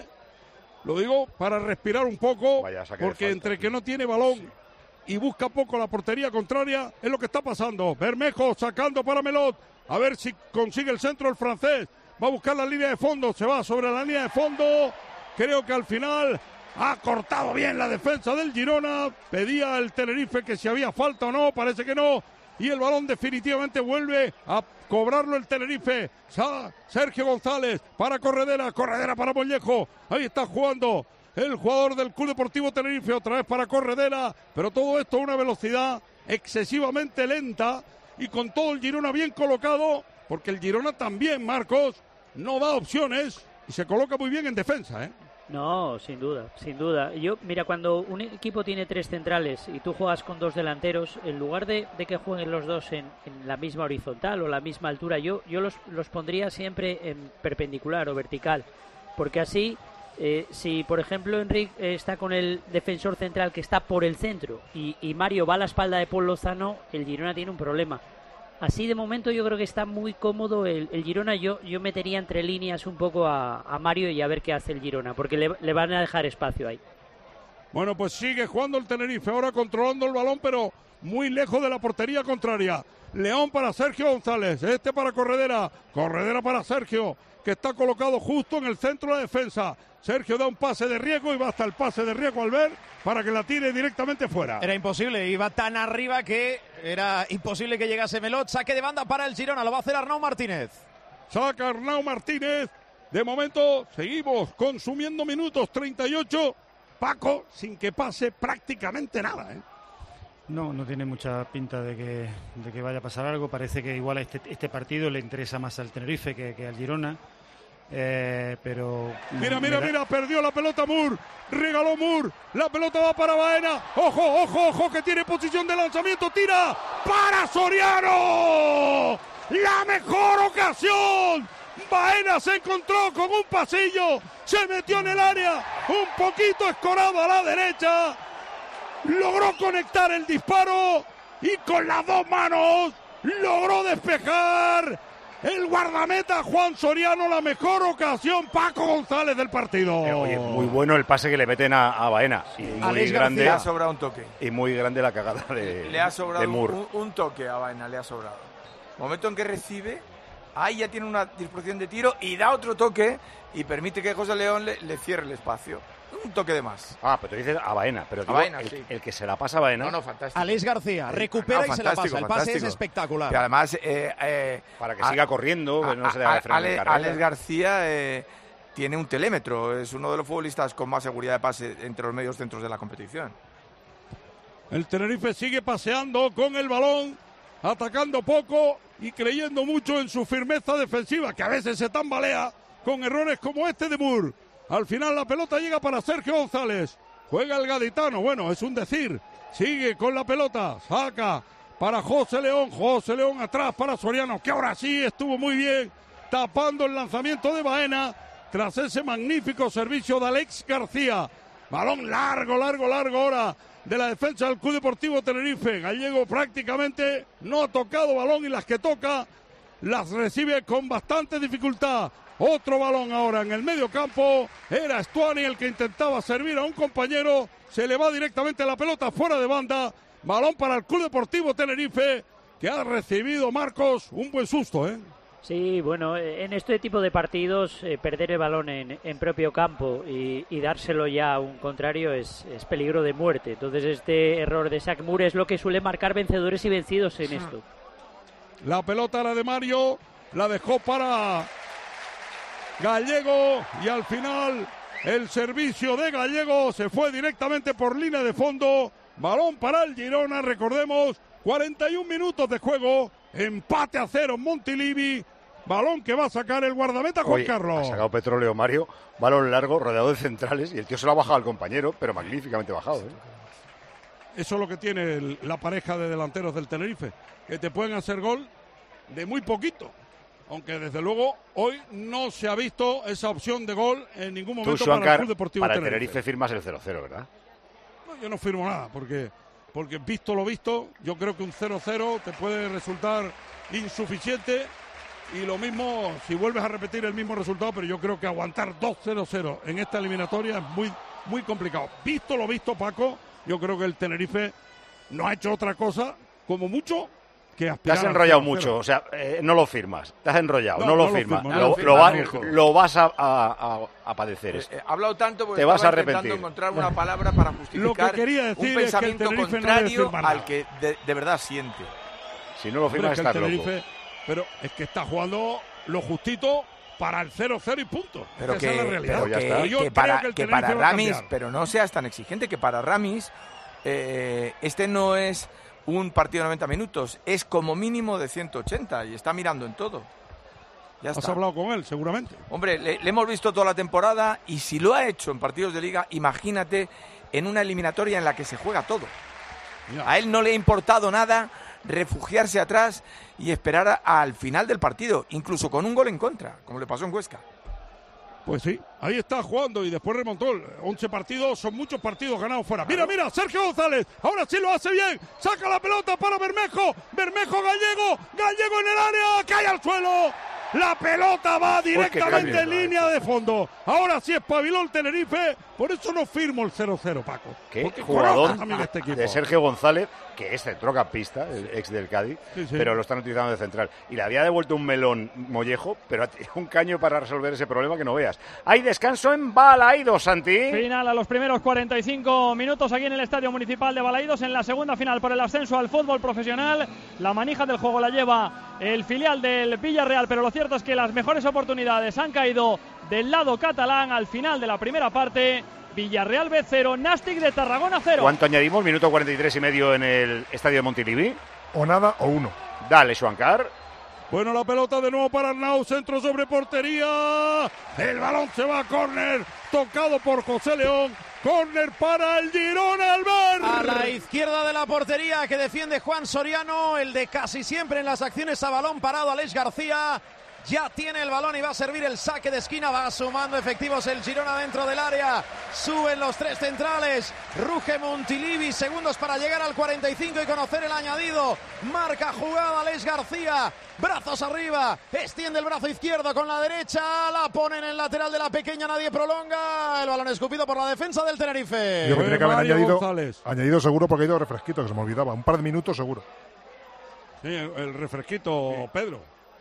lo digo para respirar un poco, porque entre que no tiene balón sí. y busca poco la portería contraria, es lo que está pasando. Bermejo sacando para Melot, a ver si consigue el centro el francés, va a buscar la línea de fondo, se va sobre la línea de fondo, creo que al final... Ha cortado bien la defensa del Girona. Pedía el Tenerife que si había falta o no. Parece que no. Y el balón definitivamente vuelve a cobrarlo el Tenerife. Sergio González para Corredera. Corredera para Mollejo. Ahí está jugando el jugador del Club Deportivo Tenerife. Otra vez para Corredera. Pero todo esto a una velocidad excesivamente lenta. Y con todo el Girona bien colocado. Porque el Girona también, Marcos, no da opciones. Y se coloca muy bien en defensa, ¿eh? No, sin duda, sin duda. Yo, mira, cuando un equipo tiene tres centrales y tú juegas con dos delanteros, en lugar de, de que jueguen los dos en, en la misma horizontal o la misma altura, yo, yo los, los pondría siempre en perpendicular o vertical, porque así, eh, si por ejemplo Enrique eh, está con el defensor central que está por el centro y, y Mario va a la espalda de Paul Lozano, el Girona tiene un problema. Así de momento yo creo que está muy cómodo el, el Girona. Yo, yo metería entre líneas un poco a, a Mario y a ver qué hace el Girona, porque le, le van a dejar espacio ahí. Bueno, pues sigue jugando el Tenerife, ahora controlando el balón, pero muy lejos de la portería contraria. León para Sergio González, este para Corredera, Corredera para Sergio, que está colocado justo en el centro de la defensa. Sergio da un pase de riesgo y va hasta el pase de riesgo al ver para que la tire directamente fuera. Era imposible, iba tan arriba que era imposible que llegase Melot. Saque de banda para el Girona, lo va a hacer Arnau Martínez. Saca Arnau Martínez. De momento seguimos consumiendo minutos, treinta y ocho. Paco, sin que pase prácticamente nada, ¿eh? No, no tiene mucha pinta de que, de que vaya a pasar algo. Parece que igual este, este partido le interesa más al Tenerife que, que al Girona. Eh, pero mira, mira, da... mira, perdió la pelota Moore, regaló Moore, la pelota va para Baena, ojo, ojo, ojo, que tiene posición de lanzamiento, tira para Soriano, la mejor ocasión. Baena se encontró con un pasillo, se metió en el área, un poquito escorado a la derecha, logró conectar el disparo y con las dos manos logró despejar el guardameta Juan Soriano, la mejor ocasión, Paco González, del partido. Eh, oye, muy bueno el pase que le meten a, a Baena. Y muy Alex grande. Le ha sobrado un toque. Y muy grande la cagada de, le ha sobrado de Moore. Un, un toque a Baena, le ha sobrado. Momento en que recibe, ahí ya tiene una disposición de tiro y da otro toque y permite que José León le, le cierre el espacio. Un toque de más. Ah, pero tú dices a Baena, pero digo, a Baena, el, sí. el que se la pasa a Baena. No, no, fantástico. Alex García recupera no, y se la pasa. El pase es espectacular. Y además, eh, eh, para que a, siga corriendo, a, que no se deba frenar Ale, en carrera. Alex García eh, tiene un telémetro, es uno de los futbolistas con más seguridad de pase entre los medios centros de la competición. El Tenerife sigue paseando con el balón, atacando poco y creyendo mucho en su firmeza defensiva, que a veces se tambalea con errores como este de Moore. Al final la pelota llega para Sergio González. Juega el gaditano, bueno, es un decir. Sigue con la pelota, saca para José León. José León atrás para Soriano, que ahora sí estuvo muy bien, tapando el lanzamiento de Baena tras ese magnífico servicio de Alex García. Balón largo, largo, largo ahora de la defensa del Club Deportivo Tenerife. Gallego prácticamente no ha tocado balón y las que toca las recibe con bastante dificultad. Otro balón ahora en el medio campo. Era Stuani el que intentaba servir a un compañero. Se le va directamente la pelota fuera de banda. Balón para el Club Deportivo Tenerife, que ha recibido, Marcos, un buen susto, ¿eh? Sí, bueno, en este tipo de partidos eh, perder el balón en, en propio campo y, y dárselo ya a un contrario es, es peligro de muerte. Entonces este error de Zach Moore es lo que suele marcar vencedores y vencidos en esto. La pelota era de Mario, la dejó para Gallego y al final el servicio de Gallego se fue directamente por línea de fondo. Balón para el Girona, recordemos, cuarenta y un minutos de juego, empate a cero en Montilivi. Balón que va a sacar el guardameta Juan Oye, Carlos. Ha sacado Petróleo Mario, balón largo, rodeado de centrales, y el tío se lo ha bajado al compañero, pero magníficamente bajado, ¿eh? Eso es lo que tiene el, la pareja de delanteros del Tenerife, que te pueden hacer gol de muy poquito. Aunque desde luego hoy no se ha visto esa opción de gol en ningún momento. Tú, para Suancar, el Club Deportivo para el Tenerife. Tenerife firmas el cero cero, ¿verdad? No, yo no firmo nada, porque, porque visto lo visto, yo creo que un cero cero te puede resultar insuficiente. Y lo mismo si vuelves a repetir el mismo resultado, pero yo creo que aguantar dos cero cero en esta eliminatoria es muy, muy complicado. Visto lo visto, Paco, yo creo que el Tenerife no ha hecho otra cosa, como mucho, que aspirar. Te has enrollado mucho, o sea, eh, no lo firmas. Te has enrollado, no, no, lo, no, firmas. Firmo, no lo, lo, firma, lo, va, no. lo vas a, a, a padecer. Eh, eh, ha hablado tanto porque te vas a intentando arrepentir. encontrar una palabra para justificar un pensamiento es que contrario no al que de, de verdad siente. Si no lo firmas, estás loco. Pero es que está jugando lo justito para el cero cero y punto. Pero es que, esa es la realidad. pero que, Pero yo que para, creo que, que para Ramis, pero no seas tan exigente, que para Ramis eh, este no es un partido de noventa minutos, es como mínimo de ciento ochenta y está mirando en todo. Ya ¿Has está. hablado con él, seguramente? Hombre, le, le hemos visto toda la temporada y si lo ha hecho en partidos de liga, imagínate en una eliminatoria en la que se juega todo. Ya. A él no le ha importado nada refugiarse atrás y esperar a, al final del partido, incluso con un gol en contra, como le pasó en Huesca. Pues sí, ahí está jugando y después remontó. once partidos, son muchos partidos ganados fuera. Mira, mira, Sergio González, ahora sí lo hace bien. Saca la pelota para Bermejo, Bermejo Gallego, Gallego en el área, cae al suelo. La pelota va directamente pues en línea de fondo. Ahora sí espabiló el Tenerife, por eso no firmo el cero cero, Paco. Qué jugador este de Sergio González, que es centrocampista, el ex del Cádiz, sí, sí. pero lo están utilizando de central. Y le había devuelto un melón Mollejo, pero ha tenido un caño para resolver ese problema que no veas. Hay descanso en Balaidos, Santi. Final a los primeros cuarenta y cinco minutos aquí en el Estadio Municipal de Balaidos, en la segunda final por el ascenso al fútbol profesional. La manija del juego la lleva el filial del Villarreal, pero lo cierto es que las mejores oportunidades han caído del lado catalán al final de la primera parte. Villarreal B cero, Nàstic de Tarragona cero. ¿Cuánto añadimos? Minuto cuarenta y tres y medio en el estadio de Montilivi. O nada o uno. Dale, Suancar. Bueno, la pelota de nuevo para Arnau, centro sobre portería. El balón se va a córner, tocado por José León. Córner para el Girona, Albert. A la izquierda de la portería que defiende Juan Soriano, el de casi siempre en las acciones a balón parado, Alex García. ya tiene el balón y va a servir el saque de esquina. Va sumando efectivos el Girona dentro del área. Suben los tres centrales. Ruge Montilivi, segundos para llegar al cuarenta y cinco y conocer el añadido. Marca jugada Alex García. Brazos arriba. Extiende el brazo izquierdo con la derecha. La pone en el lateral de la pequeña. Nadie prolonga. El balón escupido por la defensa del Tenerife. Yo creo que tiene que haber añadido, añadido seguro porque ha ido refresquito, que se me olvidaba. Un par de minutos seguro. Sí, el refresquito, sí. Pedro.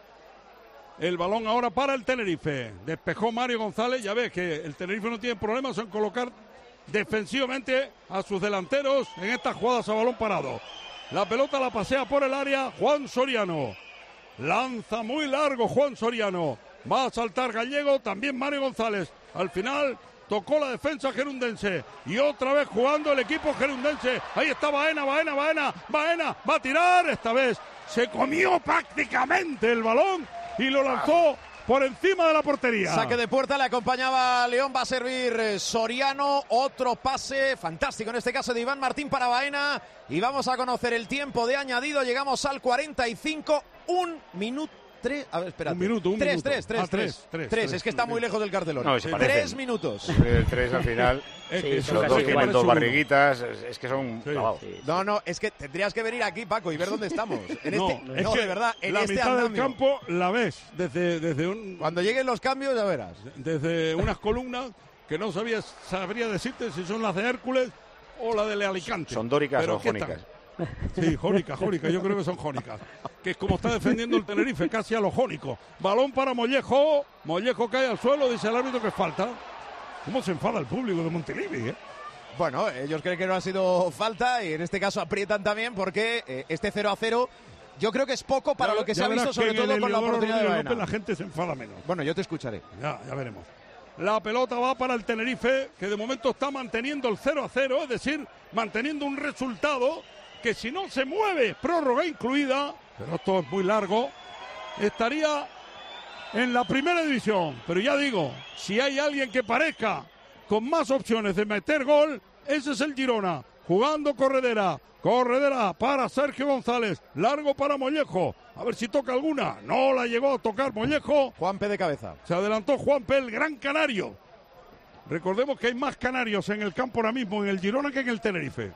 El balón ahora para el Tenerife. Despejó Mario González. Ya ves que el Tenerife no tiene problemas en colocar defensivamente a sus delanteros en estas jugadas a balón parado. La pelota la pasea por el área Juan Soriano. Lanza muy largo Juan Soriano. Va a saltar Gallego, también Mario González. Al final tocó la defensa gerundense. Y otra vez jugando el equipo gerundense. Ahí está Baena, Baena, Baena. Baena va a tirar. Esta vez se comió prácticamente el balón y lo lanzó por encima de la portería. Saque de puerta, le acompañaba León, va a servir Soriano, otro pase fantástico en este caso de Iván Martín para Baena y vamos a conocer el tiempo de añadido, llegamos al cuarenta y cinco, un minuto. Tres, a ver, espérate. Un minuto, un tres, minuto. Tres, tres, ah, tres, tres, tres, tres. tres. Es que está muy lejos del cartelón. No, se tres minutos. El tres al final. Sí, los dos tienen dos barriguitas. Es, es que son. Sí. Sí. No, no, es que tendrías que venir aquí, Paco, y ver dónde estamos. En no, este, es no, que de verdad, en la este mitad andamio. del campo la ves desde, desde un. Cuando lleguen los cambios, ya verás. Desde unas columnas que no sabías, sabría decirte si son las de Hércules o las de Alicante. Son dóricas Pero o jónicas. Sí, jónicas, jónicas, yo creo que son jónicas. Que es como está defendiendo el Tenerife, casi a lo jónico. Balón para Mollejo, Mollejo cae al suelo, dice el árbitro que es falta. ¿Cómo se enfada el público de Montilivi, eh? Bueno, ellos creen que no ha sido falta y en este caso aprietan también porque eh, este cero a cero yo creo que es poco para ya, lo que se ha visto, sobre todo con la oportunidad de Baena. La gente se enfada menos. Bueno, yo te escucharé. Ya, ya veremos. La pelota va para el Tenerife, que de momento está manteniendo el cero a cero, es decir, manteniendo un resultado que si no se mueve, prórroga incluida, pero esto es muy largo, estaría en la primera división. Pero ya digo, si hay alguien que parezca con más opciones de meter gol, ese es el Girona. Jugando Corredera, Corredera para Sergio González, largo para Mollejo, a ver si toca alguna. No la llegó a tocar Mollejo. Juanpe de cabeza. Se adelantó Juanpe, el gran canario. Recordemos que hay más canarios en el campo ahora mismo en el Girona que en el Tenerife.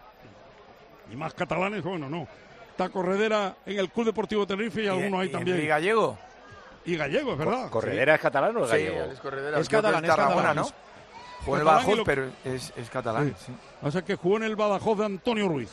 Y más catalanes, bueno, no. Está Corredera en el Club Deportivo Tenerife y, y algunos ahí y, también. ¿Y Gallego? Y Gallego, es verdad. ¿Corredera sí. es catalán o es gallego? Sí, es Corredera. Es catalán, es catalán, ¿no? Jugó en el Badajoz, lo... pero es, es catalán. Sí. Sí. O sea que jugó en el Badajoz de Antonio Ruiz.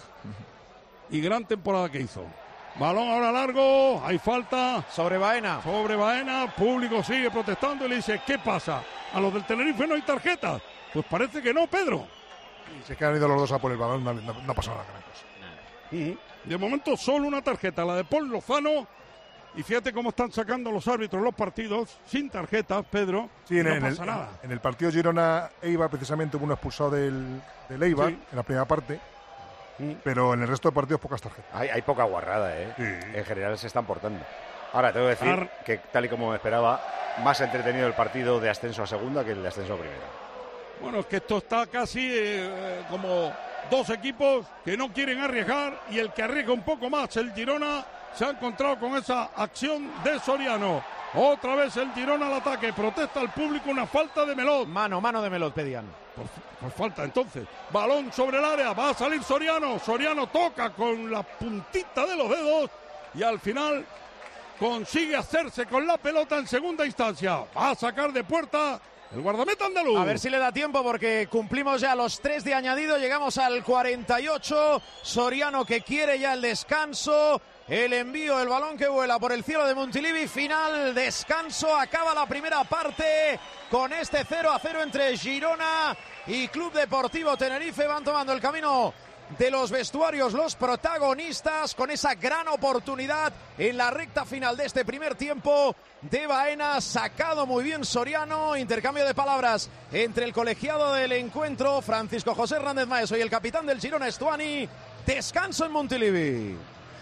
Y gran temporada que hizo. Balón ahora largo, hay falta. Sobre Baena. Sobre Baena, público sigue protestando y le dice, ¿qué pasa? ¿A los del Tenerife no hay tarjetas? Pues parece que no, Pedro. Si es que han ido los dos a por el balón, no, no, no pasa nada. Uh-huh. De momento solo una tarjeta, la de Paul Lozano. Y fíjate cómo están sacando los árbitros los partidos sin tarjetas, Pedro. Sí, en, no en pasa el, nada. En el partido Girona-Eibar precisamente hubo uno expulsado del, del Eibar sí. en la primera parte. Mm. Pero en el resto de partidos pocas tarjetas. Hay, hay poca guarrada, ¿eh? Sí. En general se están portando. Ahora, tengo que decir Ar... que tal y como me esperaba, más entretenido el partido de ascenso a segunda que el de ascenso a primera. Bueno, es que esto está casi eh, como dos equipos que no quieren arriesgar y el que arriesga un poco más, el Girona, se ha encontrado con esa acción de Soriano. Otra vez el Girona al ataque, protesta al público, una falta de Melot. Mano, mano de Melot pedían. Por, por falta entonces. Balón sobre el área, va a salir Soriano. Soriano toca con la puntita de los dedos y al final consigue hacerse con la pelota en segunda instancia. Va a sacar de puerta el guardameta andaluz. A ver si le da tiempo porque cumplimos ya los tres de añadido. Llegamos al cuarenta y ocho. Soriano que quiere ya el descanso. El envío, el balón que vuela por el cielo de Montilivi. Final, descanso. Acaba la primera parte con este cero a cero entre Girona y Club Deportivo Tenerife. Van tomando el camino de los vestuarios los protagonistas con esa gran oportunidad en la recta final de este primer tiempo de Baena. Sacado muy bien Soriano. Intercambio de palabras entre el colegiado del encuentro, Francisco José Hernández Maeso, y el capitán del Girona, Estuani. Descanso en Montilivi.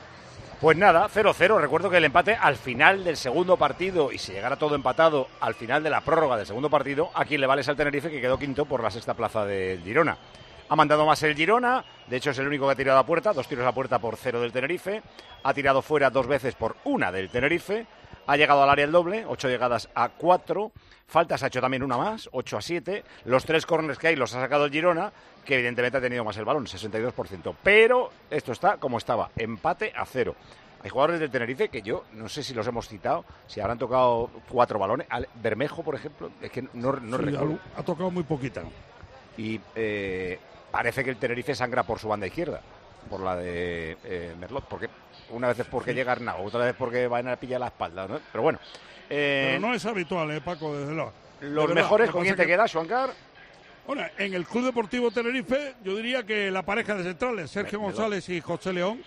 Pues nada, cero cero. Recuerdo que el empate al final del segundo partido, y si llegara todo empatado al final de la prórroga del segundo partido, a quien le vale es al Tenerife, que quedó quinto por la sexta plaza del Girona. Ha mandado más el Girona, de hecho es el único que ha tirado a puerta, dos tiros a puerta por cero del Tenerife, ha tirado fuera dos veces por una del Tenerife, ha llegado al área el doble, ocho llegadas a cuatro. Faltas ha hecho también una más, ocho a siete. Los tres córneres que hay los ha sacado el Girona, que evidentemente ha tenido más el balón, sesenta y dos por ciento. Pero esto está como estaba, empate a cero. Hay jugadores del Tenerife que yo no sé si los hemos citado, si habrán tocado cuatro balones. Al Bermejo, por ejemplo, es que no, no sí, recuerdo. Ha tocado muy poquita. Y eh, parece que el Tenerife sangra por su banda izquierda, por la de eh, Merlot, porque una vez es porque sí. llega Arnau, otra vez porque van a pillar la espalda, ¿no? Pero bueno. Eh, Pero no es habitual, ¿eh, Paco? Desde luego. Los de mejores, ¿con quién te que... queda, Xuancar? Bueno, en el Club Deportivo Tenerife, yo diría que la pareja de centrales, Sergio Melot. González y José León,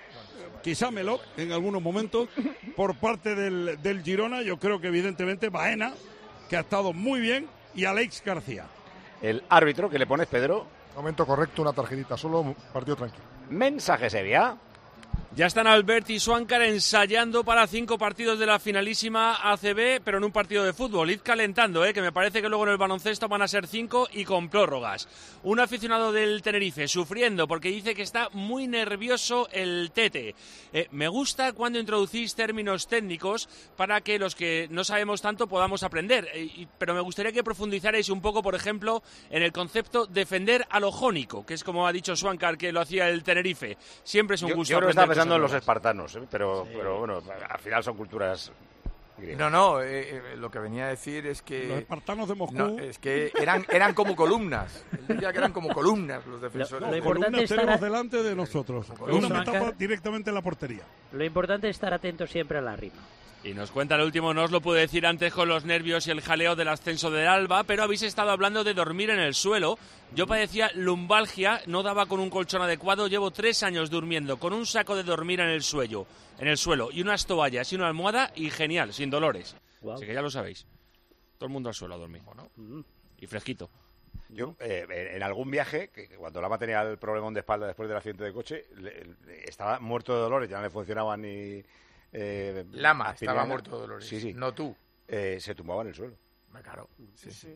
quizá Melot en algunos momentos, por parte del, del Girona, yo creo que evidentemente Baena, que ha estado muy bien, y Alex García. El árbitro, que le pones, Pedro. Momento correcto, una tarjetita, solo partido tranquilo. Mensaje Sevilla. Ya están Albert y Xuancar ensayando para cinco partidos de la finalísima A C B, pero en un partido de fútbol. Id calentando, ¿eh? Que me parece que luego en el baloncesto van a ser cinco y con prórrogas. Un aficionado del Tenerife sufriendo porque dice que está muy nervioso el Tete. Eh, me gusta cuando introducís términos técnicos para que los que no sabemos tanto podamos aprender. Eh, y, pero me gustaría que profundizarais un poco, por ejemplo, en el concepto defender a lo jónico, que es como ha dicho Xuancar que lo hacía el Tenerife. Siempre es un yo, gusto yo aprender. Pensando en los espartanos, ¿eh? pero, sí. pero bueno, al final son culturas griegas. No, no, eh, eh, lo que venía a decir es que... Los espartanos de Moscú... No, es que eran, eran como columnas, él decía que eran como columnas los defensores. Lo, lo columnas tenemos estar... delante de nosotros, una metapa directamente en la portería. Lo importante es estar atento siempre a la rima. Y nos cuenta el último, no os lo pude decir antes con los nervios y el jaleo del ascenso del Alba, pero habéis estado hablando de dormir en el suelo. Yo padecía lumbalgia, no daba con un colchón adecuado, llevo tres años durmiendo con un saco de dormir en el suelo, en el suelo y unas toallas y una almohada y genial, sin dolores. Wow. Así que ya lo sabéis. Todo el mundo al suelo a dormir, ¿no? Mm. Y fresquito. Yo, eh, en algún viaje, que cuando Lama tenía el problemón de espalda después del accidente de coche, le, le, estaba muerto de dolores, ya no le funcionaba ni... Eh, Lama estaba muerto de dolores, sí, sí. No tú. Eh, se tumbaba en el suelo. Claro, sí, sí.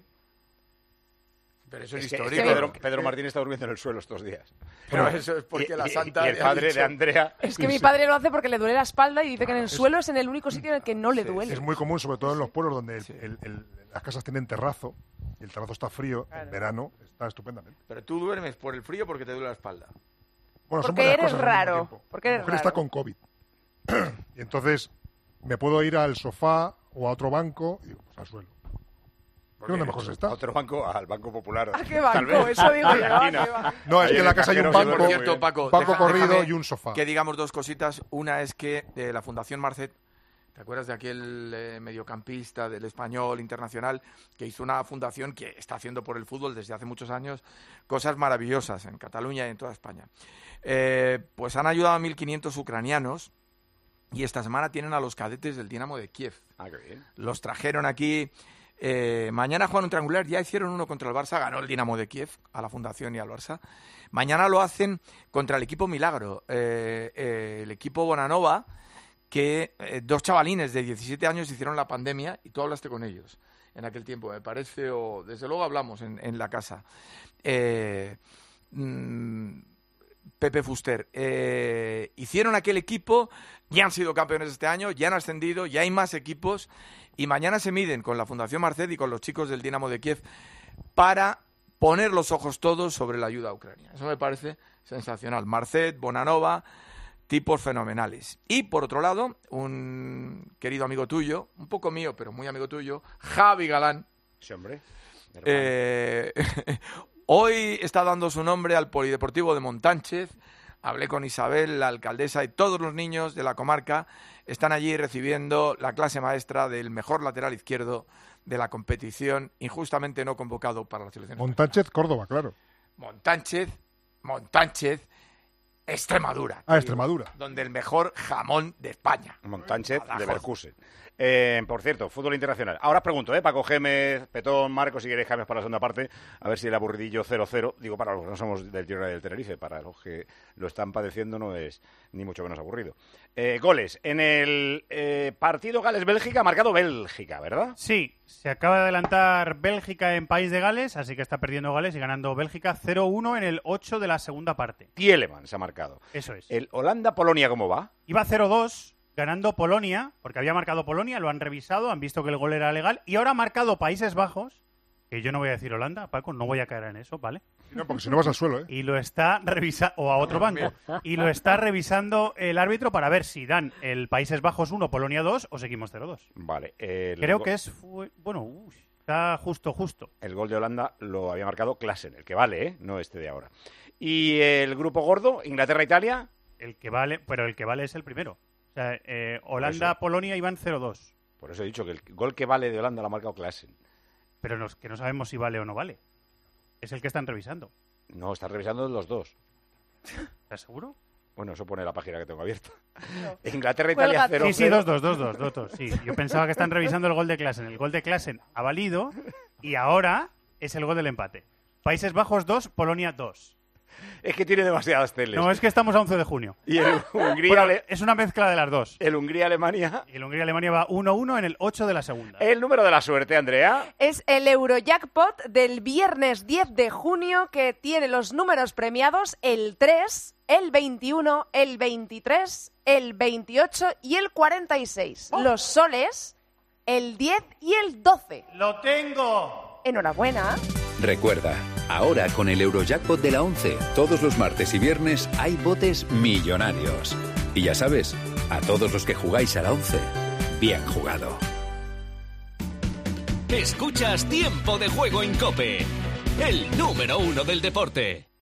Pero eso es, es histórico. Que, es que Pedro, Pedro Martín está durmiendo en el suelo estos días. Pero eso es porque y, la santa... Y, y el padre dicho... de Andrea... Es que mi padre lo hace porque le duele la espalda y dice que en el es, suelo es en el único sitio en el que no le duele. Es muy común, sobre todo en los pueblos donde el, el, el, las casas tienen terrazo y el terrazo está frío, claro. En verano está estupendamente. Pero tú duermes por el frío porque te duele la espalda. Bueno, porque eres raro. Porque eres Mi mujer raro. está con COVID. Y entonces me puedo ir al sofá o a otro banco y pues al suelo. ¿Qué donde mejor se está? A otro banco, al Banco Popular. ¿A qué banco? Eso digo yo. ¿A no, es que en la casa hay un banco, por cierto, Paco, banco deja, corrido y un sofá. Que digamos dos cositas. Una es que eh, la Fundación Marcet, ¿te acuerdas de aquel eh, mediocampista del Español internacional que hizo una fundación que está haciendo por el fútbol desde hace muchos años cosas maravillosas en Cataluña y en toda España? Eh, pues han ayudado a mil quinientos ucranianos. Y esta semana tienen a los cadetes del Dinamo de Kiev. Ah, qué bien. Los trajeron aquí. Eh, mañana juegan un triangular. Ya hicieron uno contra el Barça. Ganó el Dinamo de Kiev a la Fundación y al Barça. Mañana lo hacen contra el equipo Milagro. Eh, eh, el equipo Bonanova, que eh, dos chavalines de diecisiete años hicieron la pandemia y tú hablaste con ellos en aquel tiempo, me parece, o desde luego hablamos en, en la casa. Eh, mmm, Pepe Fuster, eh, hicieron aquel equipo, ya han sido campeones este año, ya han ascendido, ya hay más equipos y mañana se miden con la Fundación Marcet y con los chicos del Dinamo de Kiev para poner los ojos todos sobre la ayuda a Ucrania. Eso me parece sensacional. Marcet, Bonanova, tipos fenomenales. Y por otro lado, un querido amigo tuyo, un poco mío, pero muy amigo tuyo, Javi Galán. Sí, hombre. Eh, hoy está dando su nombre al Polideportivo de Montánchez. Hablé con Isabel, la alcaldesa, y todos los niños de la comarca están allí recibiendo la clase maestra del mejor lateral izquierdo de la competición, injustamente no convocado para la selección. Montánchez, Córdoba, claro. Montánchez, Montánchez, Extremadura. Ah, Extremadura. Digo, donde el mejor jamón de España. Montánchez de Berkusen. Eh, por cierto, fútbol internacional. Ahora os pregunto, ¿eh? Paco Gémez, Petón, Marcos, si queréis James para la segunda parte, a ver si el aburridillo cero cero, digo para los que no somos del Girona y del Tenerife, para los que lo están padeciendo no es ni mucho menos aburrido. Eh, goles. En el eh, partido Gales-Bélgica ha marcado Bélgica, ¿verdad? Sí, se acaba de adelantar Bélgica en País de Gales, así que está perdiendo Gales y ganando Bélgica cero uno en el ocho de la segunda parte. Tielemans se ha marcado. Eso es. El Holanda-Polonia, ¿cómo va? Iba cero dos. ganando Polonia, porque había marcado Polonia, lo han revisado, han visto que el gol era legal, y ahora ha marcado Países Bajos, que yo no voy a decir Holanda, Paco, no voy a caer en eso, ¿vale? No, porque si no vas al suelo, ¿eh? Y lo está revisando, o a otro banco, y lo está revisando el árbitro para ver si dan el Países Bajos uno, Polonia dos, o seguimos cero dos. Vale. El Creo go- que es, fue- bueno, uy, está justo, justo. El gol de Holanda lo había marcado Klaassen, el que vale, ¿eh? No este de ahora. Y el grupo gordo, Inglaterra-Italia. El que vale, pero el que vale es el primero. O sea, eh, Holanda, eso. Polonia iban cero dos. Por eso he dicho que el gol que vale de Holanda lo ha marcado Klaassen. Pero nos- que no sabemos si vale o no vale. Es el que están revisando. No, están revisando los dos. ¿Estás seguro? Bueno, eso pone la página que tengo abierta. Inglaterra-Italia cero Sí, sí, dos dos, dos dos, dos dos, sí. Yo pensaba que están revisando el gol de Klaassen. El gol de Klaassen ha valido y ahora es el gol del empate. Países Bajos dos, Polonia dos. Es que tiene demasiadas teles. No, es que estamos a once de junio. Y el Hungría... Bueno, Ale- es una mezcla de las dos. El Hungría-Alemania. Y el Hungría-Alemania va uno uno en el ocho de la segunda. El número de la suerte, Andrea. Es el Eurojackpot del viernes diez de junio que tiene los números premiados el tres, el veintiuno, el veintitrés, el veintiocho y el cuarenta y seis. Los soles, el diez y el doce. ¡Lo tengo! Enhorabuena. Recuerda, ahora con el Eurojackpot de la once, todos los martes y viernes hay botes millonarios. Y ya sabes, a todos los que jugáis a la once, bien jugado. Escuchas Tiempo de Juego en COPE, el número uno del deporte.